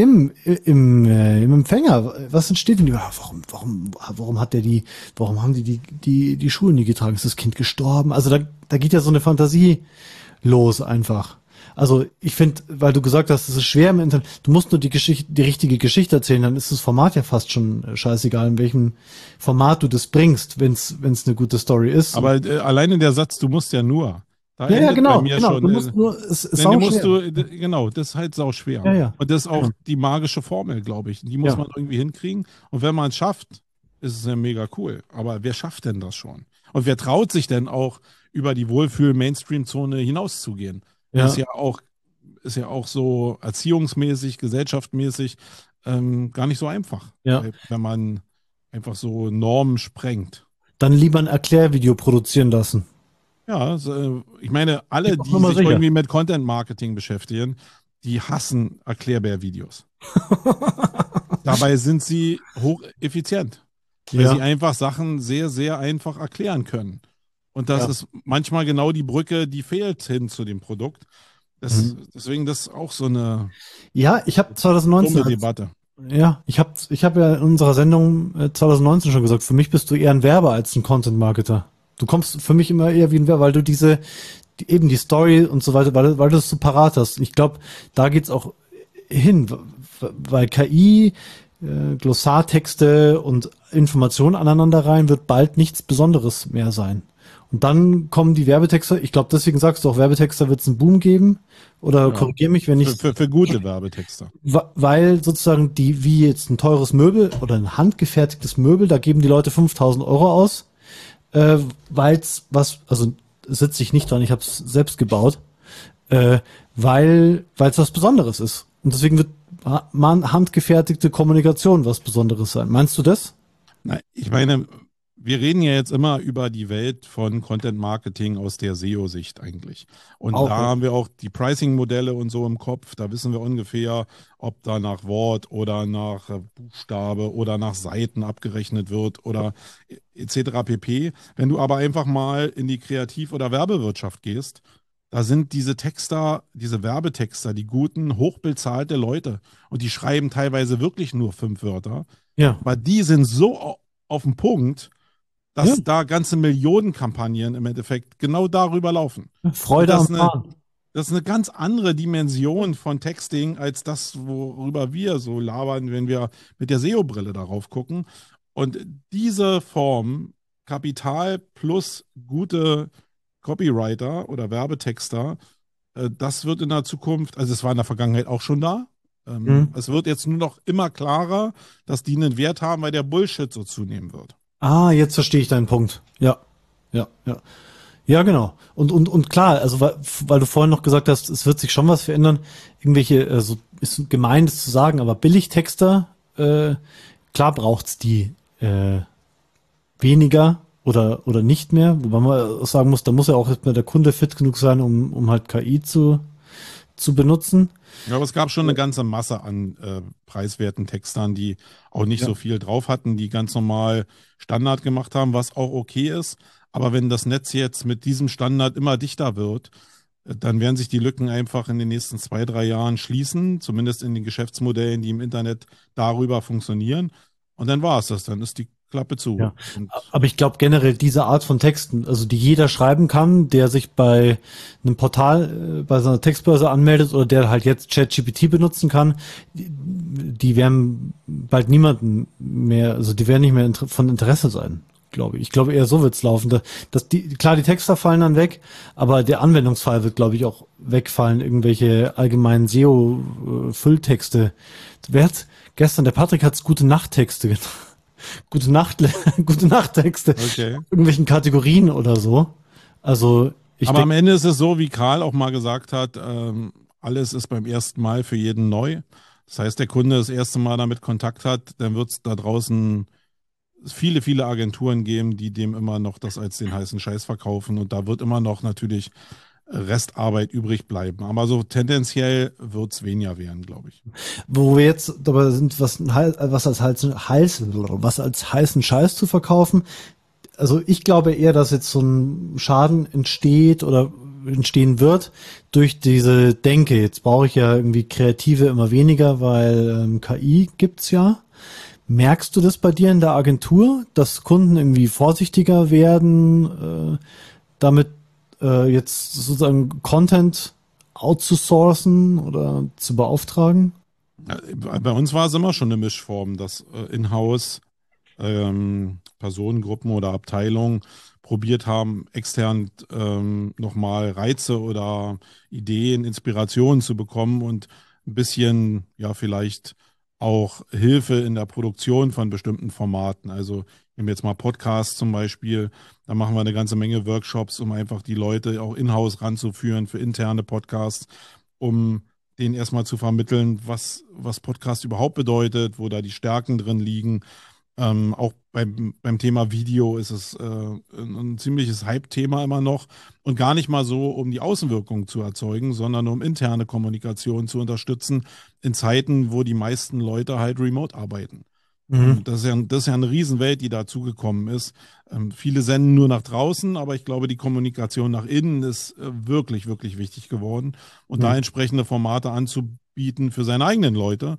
Empfänger, was entsteht denn über, warum haben die Schuhe nie getragen? Ist das Kind gestorben? Also da geht ja so eine Fantasie los einfach. Also ich finde, weil du gesagt hast, es ist schwer im Internet, du musst nur die richtige Geschichte erzählen, dann ist das Format ja fast schon scheißegal, in welchem Format du das bringst, wenn's eine gute Story ist. Aber alleine der Satz, du musst ja nur. Da Ja, endet genau, bei mir genau. schon, Du musst nur, es ist denn auch schwer. genau, das ist halt sau schwer. Ja, ja. Und das ist auch Ja. die magische Formel, glaube ich. Die muss Ja. man irgendwie hinkriegen. Und wenn man es schafft, ist es ja mega cool. Aber wer schafft denn das schon? Und wer traut sich denn auch, über die Wohlfühl-Mainstream-Zone hinauszugehen? Ja. Das ist ja auch so erziehungsmäßig, gesellschaftsmäßig gar nicht so einfach. Ja. Wenn man einfach so Normen sprengt. Dann lieber ein Erklärvideo produzieren lassen. Ja, ich meine, alle, Geht auf die Nummer sich sicher. irgendwie mit Content Marketing beschäftigen, die hassen Erklärbär-Videos. Dabei sind sie hocheffizient, weil Ja. sie einfach Sachen sehr, sehr einfach erklären können. Und das Ja. ist manchmal genau die Brücke, die fehlt hin zu dem Produkt. Deswegen das ist auch so eine Ja, ich habe dumme 2019, Debatte. ja, ich habe ja in unserer Sendung 2019 schon gesagt, für mich bist du eher ein Werber als ein Content-Marketer. Du kommst für mich immer eher wie ein Werber, weil du eben die Story und so weiter, weil du es so parat hast. Ich glaube, da geht's auch hin, weil KI, Glossartexte und Informationen aneinander rein wird bald nichts Besonderes mehr sein. Und dann kommen die Werbetexter, ich glaube, deswegen sagst du auch, Werbetexter wird es einen Boom geben. Oder Ja. korrigier mich, wenn ich, Für gute Werbetexter. weil sozusagen wie jetzt ein teures Möbel oder ein handgefertigtes Möbel, da geben die Leute 5.000 Euro aus, weil es also sitze ich nicht dran, ich habe es selbst gebaut, weil es was Besonderes ist. Und deswegen wird handgefertigte Kommunikation was Besonderes sein. Meinst du das? Na, ich meine, wir reden ja jetzt immer über die Welt von Content Marketing aus der SEO-Sicht eigentlich. Und Auch, da ja. haben wir auch die Pricing-Modelle und so im Kopf. Da wissen wir ungefähr, ob da nach Wort oder nach Buchstabe oder nach Seiten abgerechnet wird oder etc. pp. Wenn du aber einfach mal in die Kreativ- oder Werbewirtschaft gehst, da sind diese Texter, diese Werbetexter, die guten, hochbezahlte Leute. Und die schreiben teilweise wirklich nur 5 Wörter. Ja. Aber die sind so auf den Punkt, dass da ganze Millionenkampagnen im Endeffekt genau darüber laufen. Freude am Fahren. Das ist eine ganz andere Dimension von Texting als das, worüber wir so labern, wenn wir mit der SEO-Brille darauf gucken. Und diese Form, Kapital plus gute Copywriter oder Werbetexter, das wird in der Zukunft, also es war in der Vergangenheit auch schon da. Es wird jetzt nur noch immer klarer, dass die einen Wert haben, weil der Bullshit so zunehmen wird. Ah, jetzt verstehe ich deinen Punkt. Ja. Ja, genau. Und klar, also weil du vorhin noch gesagt hast, es wird sich schon was verändern. Irgendwelche, so ist gemein, das zu sagen, aber Billigtexter, klar braucht's die weniger oder nicht mehr. Wobei man sagen muss, da muss ja auch erstmal der Kunde fit genug sein, um halt KI zu benutzen. Ja, aber es gab schon eine ganze Masse an preiswerten Textern, die auch nicht so viel drauf hatten, die ganz normal Standard gemacht haben, was auch okay ist. Aber wenn das Netz jetzt mit diesem Standard immer dichter wird, dann werden sich die Lücken einfach in den nächsten 2-3 Jahren schließen, zumindest in den Geschäftsmodellen, die im Internet darüber funktionieren. Und dann war es das, dann ist die Klappe zu. Ja. Aber ich glaube generell diese Art von Texten, also die jeder schreiben kann, der sich bei einem Portal, bei so einer Textbörse anmeldet oder der halt jetzt ChatGPT benutzen kann, die werden bald niemanden mehr, also die werden nicht mehr von Interesse sein, glaube ich. Ich glaube eher so wird's laufen. Klar, die Texter fallen dann weg, aber der Anwendungsfall wird, glaube ich, auch wegfallen. Irgendwelche allgemeinen SEO-Fülltexte. Gestern, der Patrick hat's gute Nachttexte genannt. Gute Nachttexte. Okay. Irgendwelchen Kategorien oder so. Also aber am Ende ist es so, wie Karl auch mal gesagt hat, alles ist beim ersten Mal für jeden neu. Das heißt, der Kunde das erste Mal damit Kontakt hat, dann wird es da draußen viele, viele Agenturen geben, die dem immer noch das als den heißen Scheiß verkaufen. Und da wird immer noch natürlich Restarbeit übrig bleiben. Aber so tendenziell wird es weniger werden, glaube ich. Wo wir jetzt dabei sind, was als heißen Scheiß zu verkaufen. Also ich glaube eher, dass jetzt so ein Schaden entsteht oder entstehen wird durch diese Denke. Jetzt brauche ich ja irgendwie Kreative immer weniger, weil KI gibt's ja. Merkst du das bei dir in der Agentur, dass Kunden irgendwie vorsichtiger werden, damit jetzt sozusagen Content outzusourcen oder zu beauftragen? Ja, bei uns war es immer schon eine Mischform, dass in-house Personengruppen oder Abteilungen probiert haben, extern nochmal Reize oder Ideen, Inspirationen zu bekommen und ein bisschen, ja, vielleicht auch Hilfe in der Produktion von bestimmten Formaten. Also nehmen wir jetzt mal Podcasts zum Beispiel, da machen wir eine ganze Menge Workshops, um einfach die Leute auch in-house ranzuführen für interne Podcasts, um denen erstmal zu vermitteln, was Podcast überhaupt bedeutet, wo da die Stärken drin liegen. Auch beim Thema Video ist es ein ziemliches Hype-Thema immer noch und gar nicht mal so, um die Außenwirkung zu erzeugen, sondern um interne Kommunikation zu unterstützen in Zeiten, wo die meisten Leute halt remote arbeiten. Das ist ja eine Riesenwelt, die dazugekommen ist. Viele senden nur nach draußen, aber ich glaube, die Kommunikation nach innen ist wirklich, wirklich wichtig geworden. Und da entsprechende Formate anzubieten für seine eigenen Leute,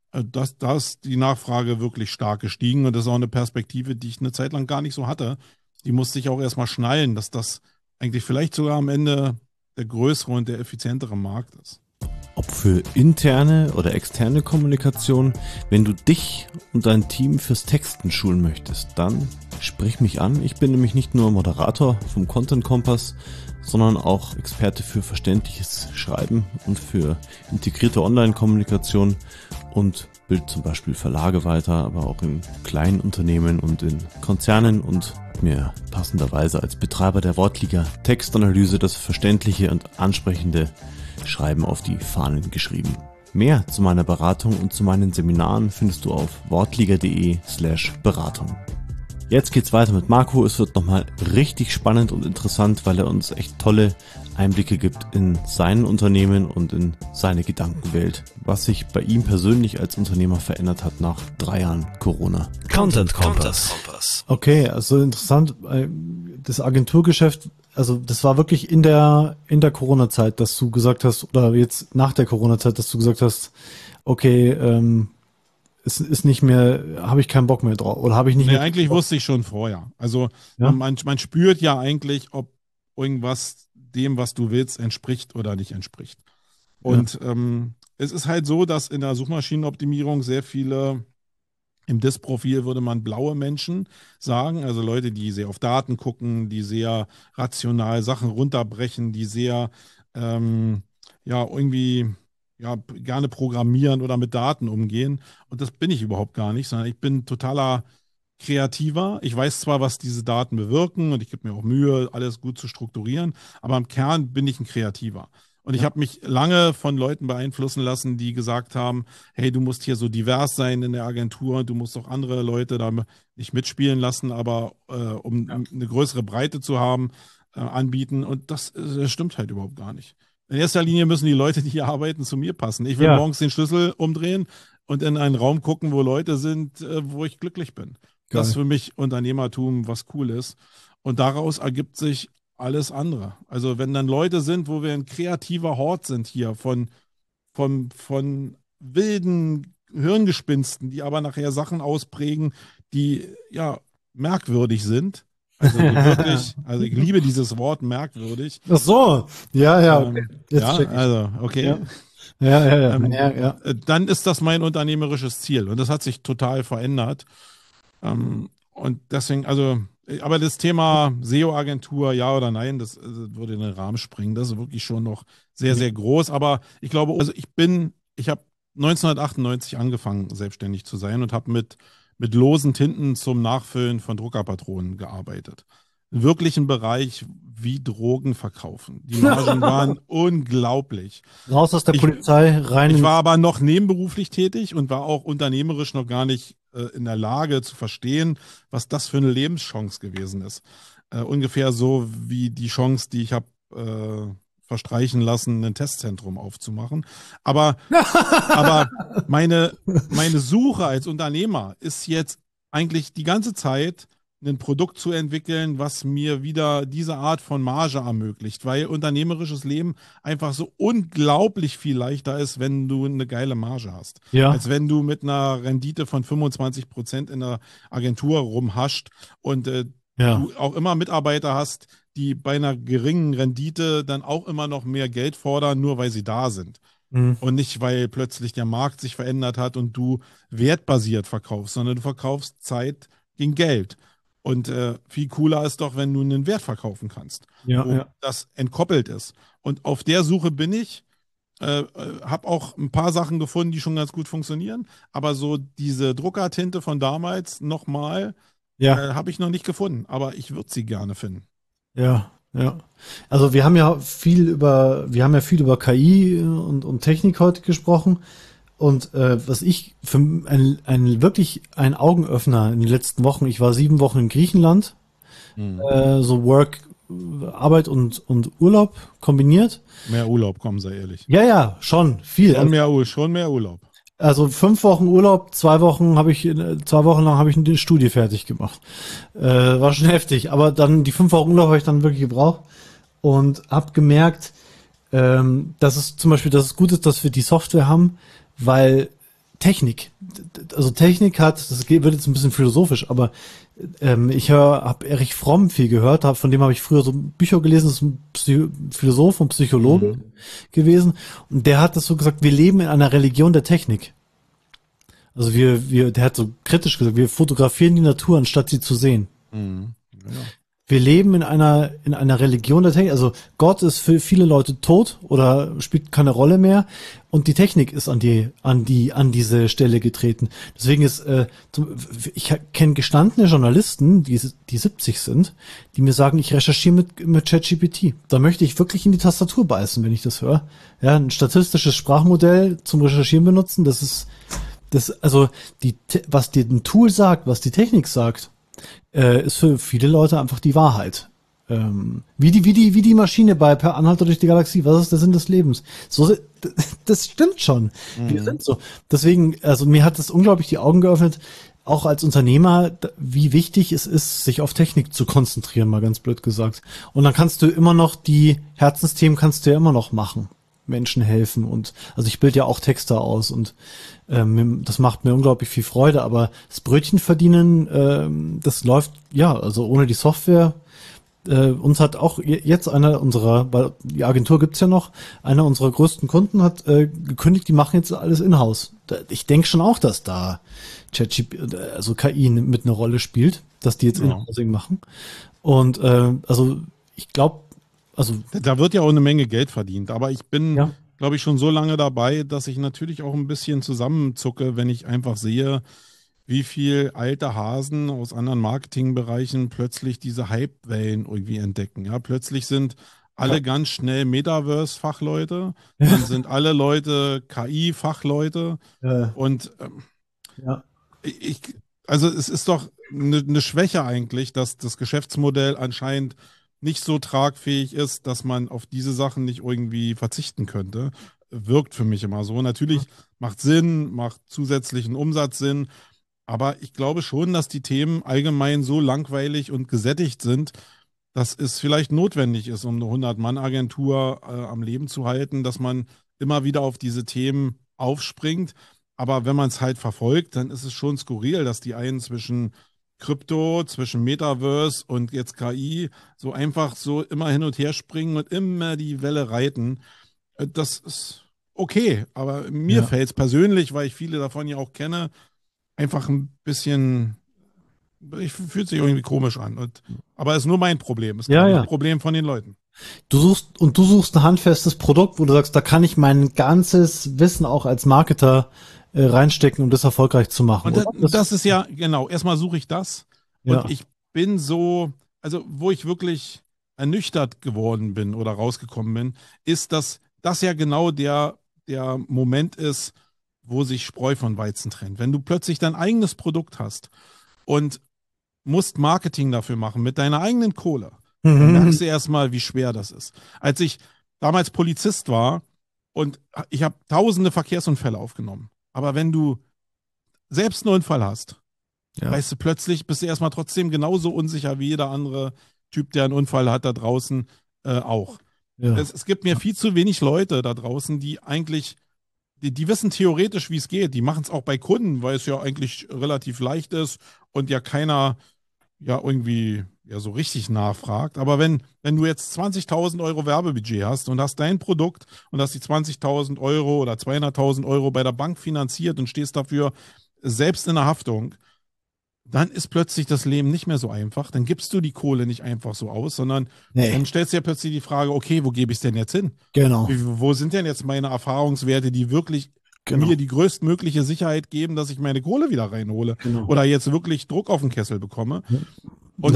da ist die Nachfrage wirklich stark gestiegen. Und das ist auch eine Perspektive, die ich eine Zeit lang gar nicht so hatte. Die musste ich auch erstmal schnallen, dass das eigentlich vielleicht sogar am Ende der größere und der effizientere Markt ist. Ob für interne oder externe Kommunikation, wenn du dich und dein Team fürs Texten schulen möchtest, dann sprich mich an. Ich bin nämlich nicht nur Moderator vom Content Kompass, sondern auch Experte für verständliches Schreiben und für integrierte Online-Kommunikation und bilde zum Beispiel Verlage weiter, aber auch in kleinen Unternehmen und in Konzernen und mir passenderweise als Betreiber der Wortliga Textanalyse das verständliche und ansprechende Schreiben auf die Fahnen geschrieben. Mehr zu meiner Beratung und zu meinen Seminaren findest du auf wortliga.de/Beratung. Jetzt geht's weiter mit Marco. Es wird nochmal richtig spannend und interessant, weil er uns echt tolle Einblicke gibt in sein Unternehmen und in seine Gedankenwelt, was sich bei ihm persönlich als Unternehmer verändert hat nach 3 Jahren Corona. Content Kompass. Okay, also interessant. Das Agenturgeschäft, also das war wirklich in der Corona-Zeit, dass du gesagt hast, oder jetzt nach der Corona-Zeit, dass du gesagt hast, okay, ist nicht mehr, habe ich keinen Bock mehr drauf oder habe ich nicht Nee, mehr. eigentlich wusste ich schon vorher. Also Ja. man spürt ja eigentlich, ob irgendwas dem, was du willst, entspricht oder nicht entspricht. Und es ist halt so, dass in der Suchmaschinenoptimierung sehr viele, im Disk-Profil würde man blaue Menschen sagen, also Leute, die sehr auf Daten gucken, die sehr rational Sachen runterbrechen, die sehr irgendwie gerne programmieren oder mit Daten umgehen. Und das bin ich überhaupt gar nicht, sondern ich bin totaler Kreativer. Ich weiß zwar, was diese Daten bewirken und ich gebe mir auch Mühe, alles gut zu strukturieren, aber im Kern bin ich ein Kreativer. Und ich habe mich lange von Leuten beeinflussen lassen, die gesagt haben, hey, du musst hier so divers sein in der Agentur, du musst auch andere Leute da nicht mitspielen lassen, aber um eine größere Breite zu haben, anbieten. Und das stimmt halt überhaupt gar nicht. In erster Linie müssen die Leute, die hier arbeiten, zu mir passen. Ich will morgens den Schlüssel umdrehen und in einen Raum gucken, wo Leute sind, wo ich glücklich bin. Geil. Das ist für mich Unternehmertum, was cool ist. Und daraus ergibt sich alles andere. Also wenn dann Leute sind, wo wir ein kreativer Hort sind hier von wilden Hirngespinsten, die aber nachher Sachen ausprägen, die ja merkwürdig sind. Also die wirklich, also ich liebe dieses Wort merkwürdig. Ach so, ja, okay. Jetzt Ja, check ich. also okay. Ja. Dann ist das mein unternehmerisches Ziel und das hat sich total verändert. Und deswegen, aber das Thema SEO-Agentur, ja oder nein, das würde in den Rahmen springen. Das ist wirklich schon noch sehr, sehr groß. Aber ich glaube, also ich habe 1998 angefangen, selbstständig zu sein und habe mit losen Tinten zum Nachfüllen von Druckerpatronen gearbeitet. Wirklich ein Bereich wie Drogen verkaufen. Die Margen waren unglaublich. Raus aus der Polizei, rein Ich war aber noch nebenberuflich tätig und war auch unternehmerisch noch gar nicht in der Lage zu verstehen, was das für eine Lebenschance gewesen ist. Ungefähr so wie die Chance, die ich habe verstreichen lassen, ein Testzentrum aufzumachen. Aber meine Suche als Unternehmer ist jetzt eigentlich die ganze Zeit, ein Produkt zu entwickeln, was mir wieder diese Art von Marge ermöglicht, weil unternehmerisches Leben einfach so unglaublich viel leichter ist, wenn du eine geile Marge hast. Ja. Als wenn du mit einer Rendite von 25% in der Agentur rumhascht und du auch immer Mitarbeiter hast, die bei einer geringen Rendite dann auch immer noch mehr Geld fordern, nur weil sie da sind. Und nicht, weil plötzlich der Markt sich verändert hat und du wertbasiert verkaufst, sondern du verkaufst Zeit gegen Geld. Und viel cooler ist doch, wenn du einen Wert verkaufen kannst, wo das entkoppelt ist. Und auf der Suche bin ich, habe auch ein paar Sachen gefunden, die schon ganz gut funktionieren, aber so diese Druckertinte von damals nochmal habe ich noch nicht gefunden, aber ich würde sie gerne finden. Ja. Also wir haben ja viel über KI und Technik heute gesprochen. Und was ich für wirklich ein Augenöffner in den letzten Wochen, ich war 7 Wochen in Griechenland, so Arbeit und Urlaub kombiniert. Mehr Urlaub, kommen sei ehrlich. Ja, schon viel. Schon mehr Urlaub. Also 5 Wochen Urlaub, 2 Wochen lang habe ich eine Studie fertig gemacht. War schon heftig, aber dann die 5 Wochen Urlaub habe ich dann wirklich gebraucht und habe gemerkt, dass es gut ist, dass wir die Software haben, weil Technik hat, wird jetzt ein bisschen philosophisch, aber ich habe Erich Fromm viel gehört, von dem habe ich früher so Bücher gelesen, das ist ein Philosoph und Psychologe gewesen, und der hat das so gesagt, wir leben in einer Religion der Technik. Also der hat so kritisch gesagt, wir fotografieren die Natur, anstatt sie zu sehen. Wir leben in einer Religion der Technik. Also Gott ist für viele Leute tot oder spielt keine Rolle mehr, und die Technik ist an diese Stelle getreten. Deswegen ich kenne gestandene Journalisten, die 70 sind, die mir sagen, ich recherchiere mit ChatGPT. Da möchte ich wirklich in die Tastatur beißen, wenn ich das höre. Ja, ein statistisches Sprachmodell zum Recherchieren benutzen, was dir ein Tool sagt, was die Technik sagt, ist für viele Leute einfach die Wahrheit. Wie die Maschine bei Per Anhalter durch die Galaxie. Was ist der Sinn des Lebens? So, das stimmt schon. Wir sind so. Deswegen, also mir hat es unglaublich die Augen geöffnet, auch als Unternehmer, wie wichtig es ist, sich auf Technik zu konzentrieren, mal ganz blöd gesagt. Und dann kannst du immer noch die Herzensthemen immer noch machen. Menschen helfen und also ich bilde ja auch Texte aus und das macht mir unglaublich viel Freude, aber das Brötchen verdienen, das läuft, ja, also ohne die Software. Uns hat auch jetzt einer unserer, weil die Agentur gibt's ja noch, einer unserer größten Kunden hat gekündigt, die machen jetzt alles in-house. Ich denke schon auch, dass da ChatGPT, also KI mit einer Rolle spielt, dass die jetzt in-housing machen. Und also ich glaube, also da wird ja auch eine Menge Geld verdient, aber ich bin, glaube ich, schon so lange dabei, dass ich natürlich auch ein bisschen zusammenzucke, wenn ich einfach sehe, wie viel alte Hasen aus anderen Marketingbereichen plötzlich diese Hype-Wellen irgendwie entdecken. Ja, plötzlich sind alle ganz schnell Metaverse-Fachleute, dann sind alle Leute KI-Fachleute und also es ist doch eine Schwäche eigentlich, dass das Geschäftsmodell anscheinend nicht so tragfähig ist, dass man auf diese Sachen nicht irgendwie verzichten könnte. Wirkt für mich immer so. Natürlich macht Sinn, macht zusätzlichen Umsatz Sinn, aber ich glaube schon, dass die Themen allgemein so langweilig und gesättigt sind, dass es vielleicht notwendig ist, um eine 100-Mann-Agentur am Leben zu halten, dass man immer wieder auf diese Themen aufspringt. Aber wenn man es halt verfolgt, dann ist es schon skurril, dass die einen zwischen Krypto, zwischen Metaverse und jetzt KI so einfach so immer hin und her springen und immer die Welle reiten. Das ist okay, aber mir fällt es persönlich, weil ich viele davon ja auch kenne, einfach ein bisschen, fühlt sich irgendwie komisch an. Aber es ist nur mein Problem. Es ist kein Problem von den Leuten. Du suchst ein handfestes Produkt, wo du sagst, da kann ich mein ganzes Wissen auch als Marketer reinstecken, um das erfolgreich zu machen. Und das ist ja, genau, erstmal suche ich das. Und ich bin so, also wo ich wirklich ernüchtert geworden bin oder rausgekommen bin, ist, dass das ja genau der Moment ist, wo sich Spreu von Weizen trennt. Wenn du plötzlich dein eigenes Produkt hast und musst Marketing dafür machen mit deiner eigenen Kohle, dann merkst du erstmal, wie schwer das ist. Als ich damals Polizist war und ich habe tausende Verkehrsunfälle aufgenommen, aber wenn du selbst einen Unfall hast, weißt du, plötzlich bist du erstmal trotzdem genauso unsicher wie jeder andere Typ, der einen Unfall hat da draußen auch. Ja. Es gibt mir viel zu wenig Leute da draußen, die eigentlich die wissen theoretisch, wie es geht. Die machen es auch bei Kunden, weil es ja eigentlich relativ leicht ist und ja keiner irgendwie so richtig nachfragt. Aber wenn du jetzt 20.000 Euro Werbebudget hast und hast dein Produkt und hast die 20.000 Euro oder 200.000 Euro bei der Bank finanziert und stehst dafür selbst in der Haftung, dann ist plötzlich das Leben nicht mehr so einfach. Dann gibst du die Kohle nicht einfach so aus, sondern dann stellst du ja plötzlich die Frage, okay, wo gebe ich es denn jetzt hin? Genau. Wo sind denn jetzt meine Erfahrungswerte, die wirklich mir die größtmögliche Sicherheit geben, dass ich meine Kohle wieder reinhole oder jetzt wirklich Druck auf den Kessel bekomme? Und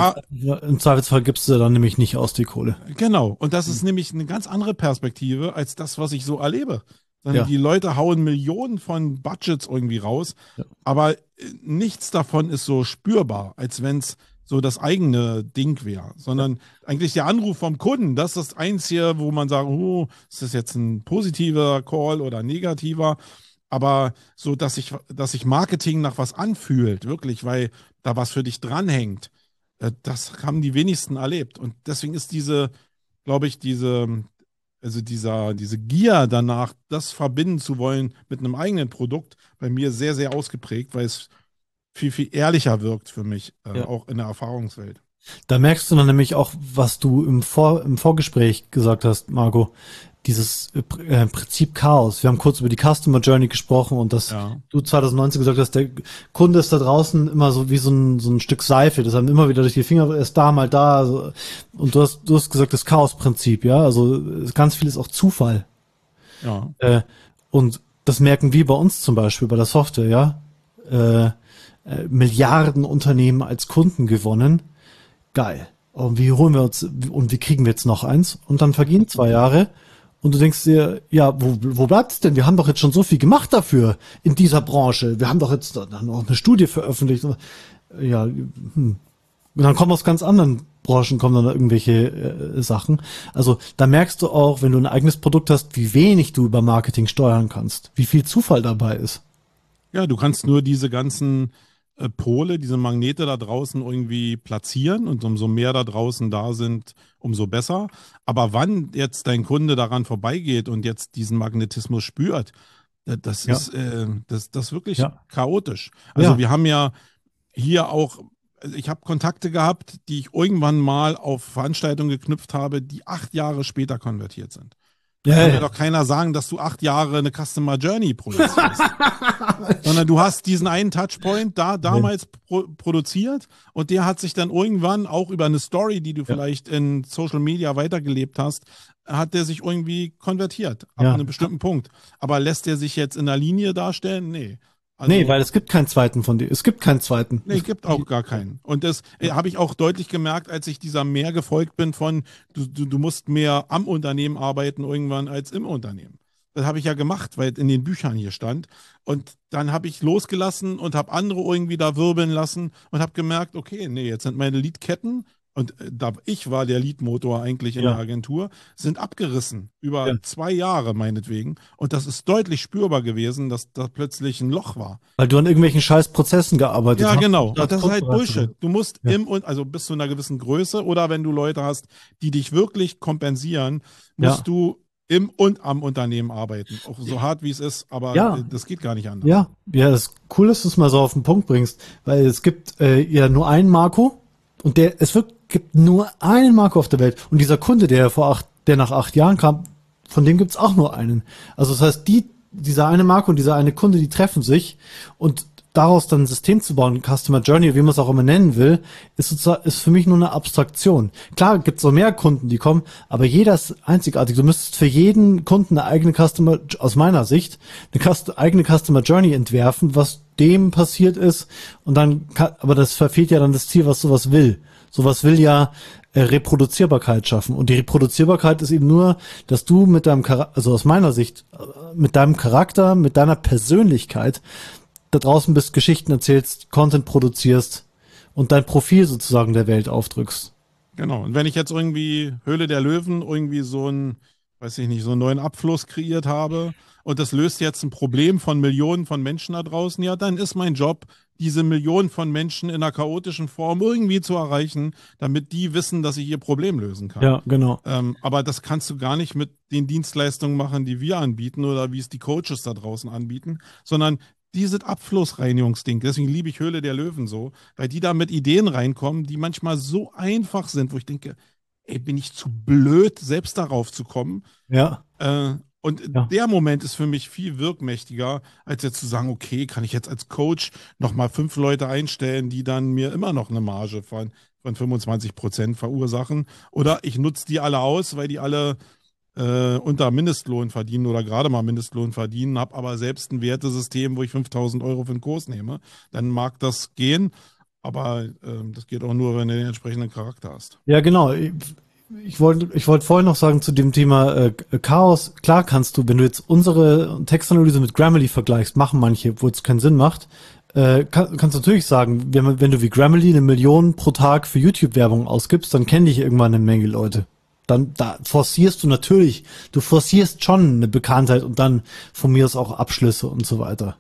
im Zweifelsfall gibst du dann nämlich nicht aus die Kohle. Genau. Und das ist nämlich eine ganz andere Perspektive als das, was ich so erlebe. Die Leute hauen Millionen von Budgets irgendwie raus, aber nichts davon ist so spürbar, als wenn es so das eigene Ding wäre, sondern eigentlich der Anruf vom Kunden, das ist das Einzige, wo man sagt, ist das jetzt ein positiver Call oder ein negativer, aber so, dass sich Marketing nach was anfühlt, wirklich, weil da was für dich dranhängt, das haben die wenigsten erlebt und deswegen ist diese Gier danach, das verbinden zu wollen mit einem eigenen Produkt, bei mir sehr, sehr ausgeprägt, weil es viel, viel ehrlicher wirkt für mich, auch in der Erfahrungswelt. Da merkst du dann nämlich auch, was du im Vorgespräch gesagt hast, Marco, dieses Prinzip Chaos. Wir haben kurz über die Customer Journey gesprochen und dass du 2019 gesagt hast, der Kunde ist da draußen immer so wie so ein Stück Seife, das haben immer wieder durch die Finger, er ist da, mal da. Also, und du hast gesagt, das Chaos-Prinzip, also ganz viel ist auch Zufall. Ja. Und das merken wir bei uns zum Beispiel, bei der Software, Milliarden Unternehmen als Kunden gewonnen. Geil. Und wie kriegen wir jetzt noch eins? Und dann vergehen 2 Jahre. Und du denkst dir, wo bleibt's denn? Wir haben doch jetzt schon so viel gemacht dafür in dieser Branche. Wir haben doch jetzt noch eine Studie veröffentlicht. Ja, Und dann kommen aus ganz anderen Branchen kommen dann irgendwelche Sachen. Also da merkst du auch, wenn du ein eigenes Produkt hast, wie wenig du über Marketing steuern kannst, wie viel Zufall dabei ist. Ja, du kannst nur diese ganzen Pole, diese Magnete da draußen irgendwie platzieren und umso mehr da draußen da sind, umso besser. Aber wann jetzt dein Kunde daran vorbeigeht und jetzt diesen Magnetismus spürt, das ist das wirklich chaotisch. Also wir haben ja hier auch, also ich habe Kontakte gehabt, die ich irgendwann mal auf Veranstaltungen geknüpft habe, die 8 Jahre später konvertiert sind. Da kann mir doch keiner sagen, dass du 8 Jahre eine Customer Journey produzierst. Sondern du hast diesen einen Touchpoint damals produziert und der hat sich dann irgendwann auch über eine Story, die du vielleicht in Social Media weitergelebt hast, hat der sich irgendwie konvertiert ab einem bestimmten Punkt. Aber lässt der sich jetzt in der Linie darstellen? Nee. Also, nee, weil es gibt keinen zweiten von dir. Es gibt keinen zweiten. Nee, es gibt auch gar keinen. Und das habe ich auch deutlich gemerkt, als ich dieser mehr gefolgt bin von, du musst mehr am Unternehmen arbeiten irgendwann als im Unternehmen. Das habe ich ja gemacht, weil in den Büchern hier stand. Und dann habe ich losgelassen und habe andere irgendwie da wirbeln lassen und habe gemerkt, okay, nee, jetzt sind meine Leadketten, und ich war der Leadmotor eigentlich in der Agentur, sind abgerissen über 2 Jahre meinetwegen. Und das ist deutlich spürbar gewesen, dass da plötzlich ein Loch war. Weil du an irgendwelchen scheiß Prozessen gearbeitet hast. Ja, genau. Und das ist halt Bullshit. Du musst also bis zu einer gewissen Größe oder wenn du Leute hast, die dich wirklich kompensieren, musst du im und am Unternehmen arbeiten. Auch so hart wie es ist, aber das geht gar nicht anders. Ja, das ist cool, dass du es mal so auf den Punkt bringst, weil es gibt nur einen Marco und gibt nur einen Marco auf der Welt. Und dieser Kunde, der nach 8 Jahren kam, von dem gibt's auch nur einen. Also das heißt, dieser eine Marco und dieser eine Kunde, die treffen sich und daraus dann ein System zu bauen, Customer Journey, wie man es auch immer nennen will, ist für mich nur eine Abstraktion. Klar gibt's noch mehr Kunden, die kommen, aber jeder ist einzigartig. Du müsstest für jeden Kunden eine eigene aus meiner Sicht, eine eigene Customer Journey entwerfen, was dem passiert ist und dann, aber das verfehlt ja dann das Ziel, was sowas will. Sowas will ja Reproduzierbarkeit schaffen. Und die Reproduzierbarkeit ist eben nur, dass du mit deinem Charakter, also aus meiner Sicht, mit deinem Charakter, mit deiner Persönlichkeit da draußen bist, Geschichten erzählst, Content produzierst und dein Profil sozusagen der Welt aufdrückst. Genau. Und wenn ich jetzt irgendwie Höhle der Löwen irgendwie so einen neuen Abfluss kreiert habe und das löst jetzt ein Problem von Millionen von Menschen da draußen, ja, dann ist mein Job, diese Millionen von Menschen in einer chaotischen Form irgendwie zu erreichen, damit die wissen, dass ich ihr Problem lösen kann. Ja, genau. Aber das kannst du gar nicht mit den Dienstleistungen machen, die wir anbieten oder wie es die Coaches da draußen anbieten, sondern dieses Abflussreinigungsding, deswegen liebe ich Höhle der Löwen so, weil die da mit Ideen reinkommen, die manchmal so einfach sind, wo ich denke, ey, bin ich zu blöd, selbst darauf zu kommen. Ja. Der Moment ist für mich viel wirkmächtiger, als jetzt zu sagen, okay, kann ich jetzt als Coach nochmal 5 Leute einstellen, die dann mir immer noch eine Marge von 25% verursachen. Oder ich nutze die alle aus, weil die alle unter Mindestlohn verdienen oder gerade mal Mindestlohn verdienen, habe aber selbst ein Wertesystem, wo ich 5.000 Euro für einen Kurs nehme. Dann mag das gehen, aber das geht auch nur, wenn du den entsprechenden Charakter hast. Ja, genau. Ich wollte vorhin noch sagen zu dem Thema Chaos. Klar kannst du, wenn du jetzt unsere Textanalyse mit Grammarly vergleichst, machen manche, wo es keinen Sinn macht, kannst du natürlich sagen, wenn du wie Grammarly 1 Million pro Tag für YouTube-Werbung ausgibst, dann kennen dich irgendwann eine Menge Leute. Dann forcierst du forcierst schon eine Bekanntheit und dann von mir aus auch Abschlüsse und so weiter.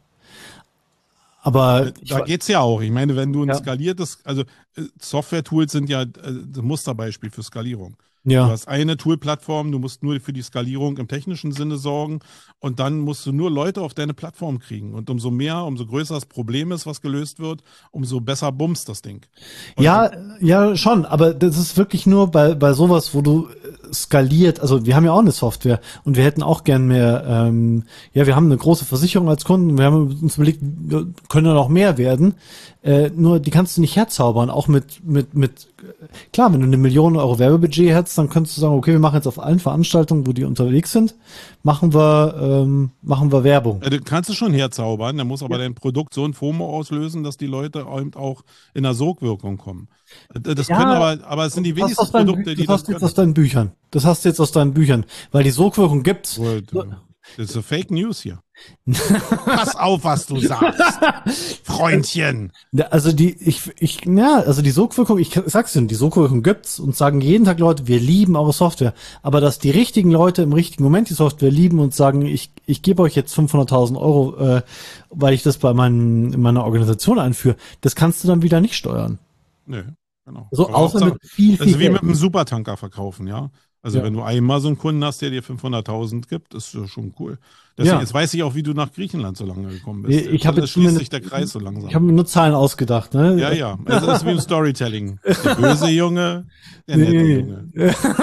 Aber da geht's ja auch. Ich meine, wenn du ein skaliertes, also Software-Tools sind ja das Musterbeispiel für Skalierung. Ja. Du hast eine Tool-Plattform, du musst nur für die Skalierung im technischen Sinne sorgen und dann musst du nur Leute auf deine Plattform kriegen. Und umso größer das Problem ist, was gelöst wird, umso besser bumst das Ding. Und ja, schon, aber das ist wirklich nur bei sowas, wo du skaliert, also wir haben ja auch eine Software und wir hätten auch gern mehr, wir haben eine große Versicherung als Kunden, wir haben uns überlegt, wir können ja noch mehr werden, nur die kannst du nicht herzaubern, auch mit klar, wenn du 1 Million Euro Werbebudget hättest, dann könntest du sagen, okay, wir machen jetzt auf allen Veranstaltungen, wo die unterwegs sind, machen wir Werbung. Du kannst es schon herzaubern, dann muss aber dein Produkt so ein FOMO auslösen, dass die Leute auch in der Sogwirkung kommen. Das können aber es sind die wenigsten Produkte, die das hast du jetzt aus deinen Büchern. Das hast du jetzt aus deinen Büchern, weil die Sogwirkung gibt's. Das ist so Fake News hier. Pass auf, was du sagst, Freundchen. Ja, also die Sogwirkung, ich sag's dir, die Sogwirkung gibt's und sagen jeden Tag Leute, wir lieben eure Software. Aber dass die richtigen Leute im richtigen Moment die Software lieben und sagen, ich gebe euch jetzt 500.000 Euro, weil ich das in meiner Organisation einführe, das kannst du dann wieder nicht steuern. Nö, genau. So, außer mit viel also wie Geld. mit einem Supertanker verkaufen, ja. Also Ja. wenn du einmal so einen Kunden hast, der dir 500.000 gibt, ist das schon cool. Deswegen, Ja. jetzt weiß ich auch, wie du nach Griechenland so lange gekommen bist. Ich habe Das jetzt schließt sich der Kreis so langsam. Ich habe mir nur Zahlen ausgedacht, ne? Ja, ja. Also das ist wie im Storytelling. Der böse Junge, der nette Junge.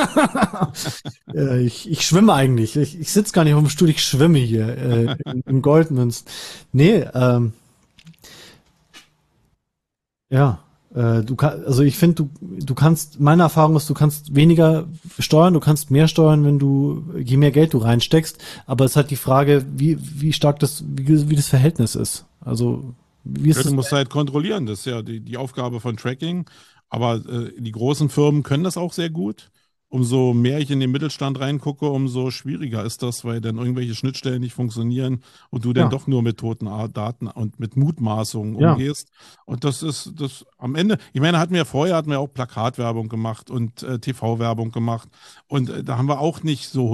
Ich schwimme eigentlich. Ich sitze gar nicht auf dem Stuhl, ich schwimme hier in Goldmünzen. Nee, ja. Ich finde, du kannst, meine Erfahrung ist, du kannst weniger steuern, du kannst mehr steuern, je mehr Geld du reinsteckst, aber es ist halt die Frage, wie stark wie das Verhältnis ist. Also, wie ist Ja, du es? musst halt kontrollieren, das ist ja die Aufgabe von Tracking, aber die großen Firmen können das auch sehr gut. Umso mehr ich in den Mittelstand reingucke, umso schwieriger ist das, weil dann irgendwelche Schnittstellen nicht funktionieren und du dann Ja. doch nur mit toten Daten und mit Mutmaßungen Ja. umgehst. Und das ist das am Ende, ich meine, hatten wir auch Plakatwerbung gemacht und TV-Werbung gemacht. Und da haben wir auch nicht so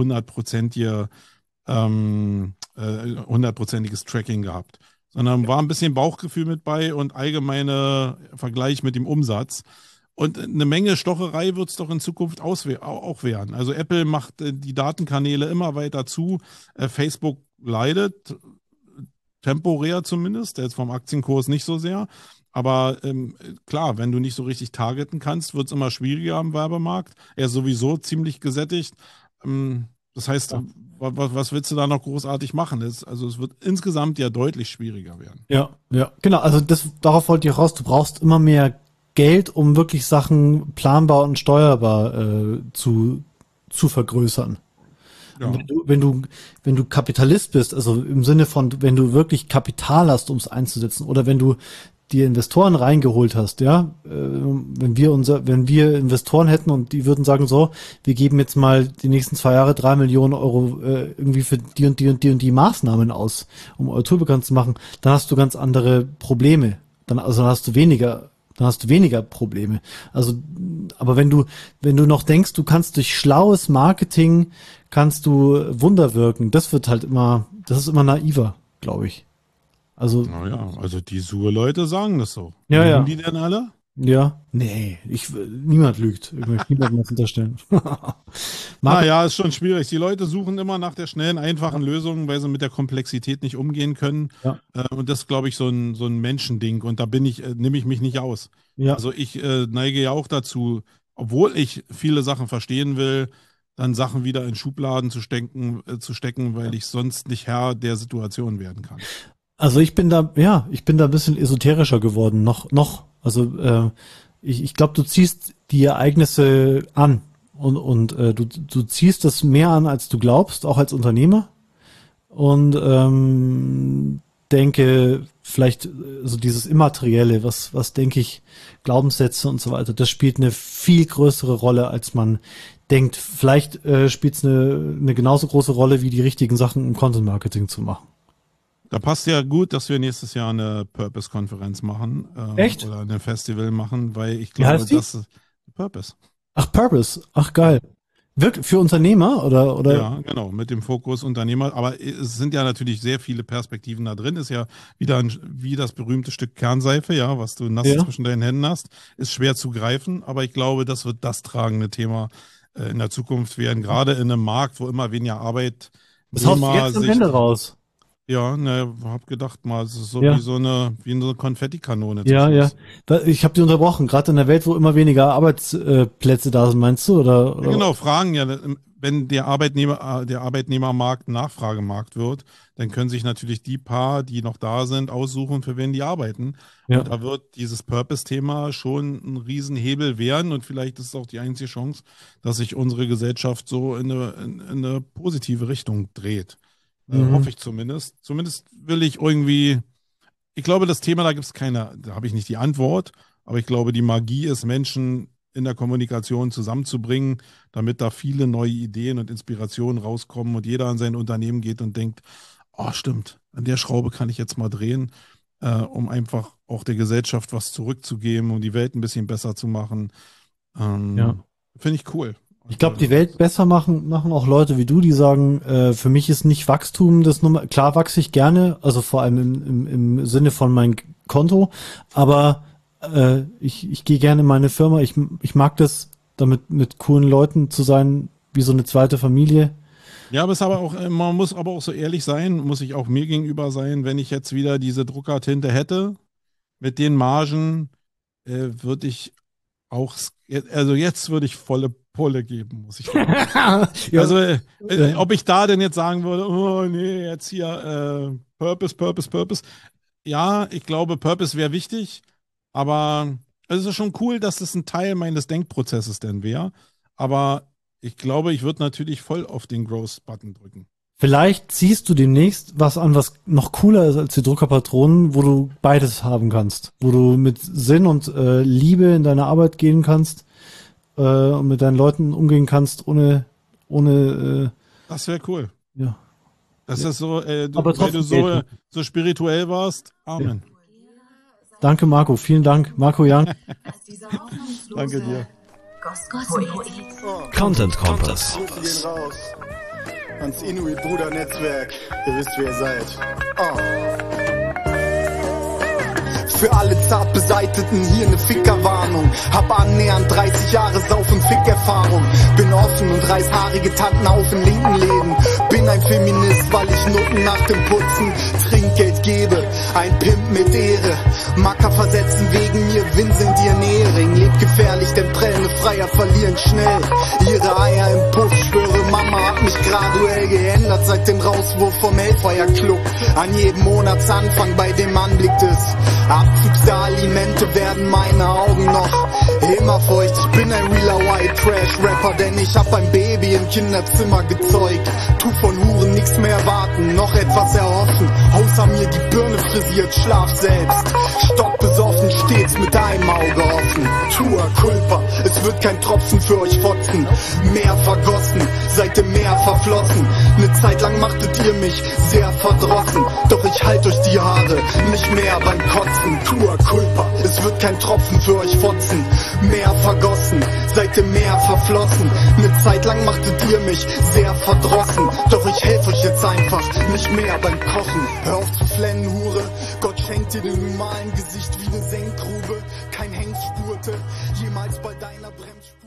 hundertprozentiges Tracking gehabt, sondern war ein bisschen Bauchgefühl mit bei und allgemeine Vergleich mit dem Umsatz. Und eine Menge Stocherei wird es doch in Zukunft auch werden. Also Apple macht die Datenkanäle immer weiter zu. Facebook leidet, temporär zumindest, jetzt vom Aktienkurs nicht so sehr. Aber klar, wenn du nicht so richtig targeten kannst, wird es immer schwieriger am Werbemarkt. Er ist sowieso ziemlich gesättigt. Das heißt, was willst du da noch großartig machen? Also es wird insgesamt ja deutlich schwieriger werden. Ja, genau. Also darauf wollte ich raus. Du brauchst immer mehr Geld, um wirklich Sachen planbar und steuerbar zu vergrößern. Ja. Wenn du Kapitalist bist, also im Sinne von, wenn du wirklich Kapital hast, um es einzusetzen, oder wenn du dir Investoren reingeholt hast, ja, wenn wir Investoren hätten und die würden sagen, so, wir geben jetzt mal die nächsten 2 Jahre 3 Millionen Euro irgendwie für die und die und die und die Maßnahmen aus, um eure Tour bekannt zu machen, dann hast du ganz andere Probleme. Dann hast du weniger Probleme. Also, aber wenn du noch denkst, du kannst durch schlaues Marketing kannst du Wunder wirken, das ist immer naiver, glaube ich. Also, Naja, also die Sur-Leute sagen das so. Ja, Lügen ja. die denn alle? ja, nee, niemand lügt. Ich möchte niemandem was unterstellen. Naja, ist schon schwierig. Die Leute suchen immer nach der schnellen, einfachen Lösung, weil sie mit der Komplexität nicht umgehen können. Ja. Und das ist, glaube ich, so ein Menschending. Und da nehme ich mich nicht aus. Ja. Also ich neige ja auch dazu, obwohl ich viele Sachen verstehen will, dann Sachen wieder in Schubladen zu stecken, weil ich sonst nicht Herr der Situation werden kann. Also ich bin da ein bisschen esoterischer geworden, noch. Also ich glaube, du ziehst die Ereignisse an und du ziehst das mehr an, als du glaubst, auch als Unternehmer. Und denke, vielleicht so dieses Immaterielle, was denke ich, Glaubenssätze und so weiter, das spielt eine viel größere Rolle, als man denkt. Vielleicht spielt es eine genauso große Rolle, wie die richtigen Sachen im Content Marketing zu machen. Da passt ja gut, dass wir nächstes Jahr eine Purpose-Konferenz machen. Echt? Oder ein Festival machen, weil ich Wie glaube, heißt die? das ist Purpose. Ach, Purpose. Ach, geil. Wirklich für Unternehmer oder? Ja, genau, mit dem Fokus Unternehmer. Aber es sind ja natürlich sehr viele Perspektiven da drin. Ist ja wieder wie das berühmte Stück Kernseife, ja, was du nass zwischen deinen Händen hast. Ist schwer zu greifen, aber ich glaube, das wird das tragende Thema in der Zukunft werden. Gerade in einem Markt, wo immer weniger Arbeit. Das haust du jetzt am Ende raus. Ja, hab gedacht mal, es ist so Ja. wie so eine Konfettikanone. zum Ja, ja. Schluss. Ich habe dich unterbrochen. Gerade in der Welt, wo immer weniger Arbeitsplätze da sind, meinst du? Oder? Ja, genau, Fragen ja, wenn der Arbeitnehmermarkt ein Nachfragemarkt wird, dann können sich natürlich die paar, die noch da sind, aussuchen, für wen die arbeiten. Ja. Und da wird dieses Purpose-Thema schon ein Riesenhebel werden und vielleicht ist es auch die einzige Chance, dass sich unsere Gesellschaft so in eine positive Richtung dreht. Hoffe ich zumindest. Zumindest will ich irgendwie, ich glaube, das Thema, da habe ich nicht die Antwort, aber ich glaube, die Magie ist, Menschen in der Kommunikation zusammenzubringen, damit da viele neue Ideen und Inspirationen rauskommen und jeder an sein Unternehmen geht und denkt, oh stimmt, an der Schraube kann ich jetzt mal drehen, um einfach auch der Gesellschaft was zurückzugeben, um die Welt ein bisschen besser zu machen. Finde ich cool. Ich glaube, die Welt besser machen auch Leute wie du, die sagen, für mich ist nicht Wachstum das Nummer. Klar wachse ich gerne, also vor allem im Sinne von mein Konto, aber ich gehe gerne in meine Firma. Ich mag das, damit mit coolen Leuten zu sein, wie so eine zweite Familie. Ja, aber man muss aber auch so ehrlich sein, muss ich auch mir gegenüber sein, wenn ich jetzt wieder diese Druckertinte hätte, mit den Margen, würde ich auch, also jetzt würde ich volle Pulle geben, muss ich sagen. Ja. Also, ob ich da denn jetzt sagen würde, oh nee, jetzt hier Purpose. Ja, ich glaube, Purpose wäre wichtig, aber es ist schon cool, dass das ein Teil meines Denkprozesses denn wäre. Aber ich glaube, ich würde natürlich voll auf den Growth-Button drücken. Vielleicht ziehst du demnächst was an, was noch cooler ist als die Druckerpatronen, wo du beides haben kannst. Wo du mit Sinn und Liebe in deine Arbeit gehen kannst und mit deinen Leuten umgehen kannst, ohne das wäre cool. Ja. Das ist so, weil trotzdem du so spirituell warst. Amen. Ja. Danke, Marco. Vielen Dank. Marco Young. Danke dir. Content Kompass. Grüße gehen raus ans Inuit-Bruder-Netzwerk. Ihr wisst, wer ihr seid. Für alle zart Beseiteten hier eine Fickerwarnung. Hab annähernd 30 Jahre Sauf- und Fickerfahrung. Bin offen und reiß haarige Tanten auf in linken Läden. Bin ein Feminist, weil ich Nutten nach dem Putzen Trinkgeld gebe. Ein Pimp mit Ehre. Macker versetzen wegen mir Winseln die Ernähring. Lebt gefährlich, denn prellende Freier verlieren schnell ihre Eier im Puff. Schwöre, Mama hat mich graduell geändert seit dem Rauswurf vom Hellfire Club. An jedem Monatsanfang bei dem Anblick des Abzugs der Alimente werden meine Augen noch immer feucht. Ich bin ein realer White Trash Rapper, denn ich hab ein Baby im Kinderzimmer gezeugt. Tu von Huren nichts mehr erwarten, noch etwas erhoffen. Außer mir die Birne frisiert, schlaf selbst. Stockbesoffen, stets mit einem Auge offen. Tua culpa, es wird kein Tropfen für euch fotzen. Meer vergossen, seid im Meer verflossen. Ne Zeit lang machtet ihr mich sehr verdrossen. Doch ich halt euch die Haare nicht mehr beim Kotzen. Tua culpa, es wird kein Tropfen für euch fotzen. Meer vergossen, seid im Meer verflossen. Ne Zeit lang machtet ihr mich sehr verdrossen. Doch ich helfe euch jetzt einfach nicht mehr beim Kochen. Hör auf zu flennen, Hure. Gott schenkt dir den normalen Gesicht wie ne Senkgrube. Kein Hengst spurte jemals bei deiner Bremsspur.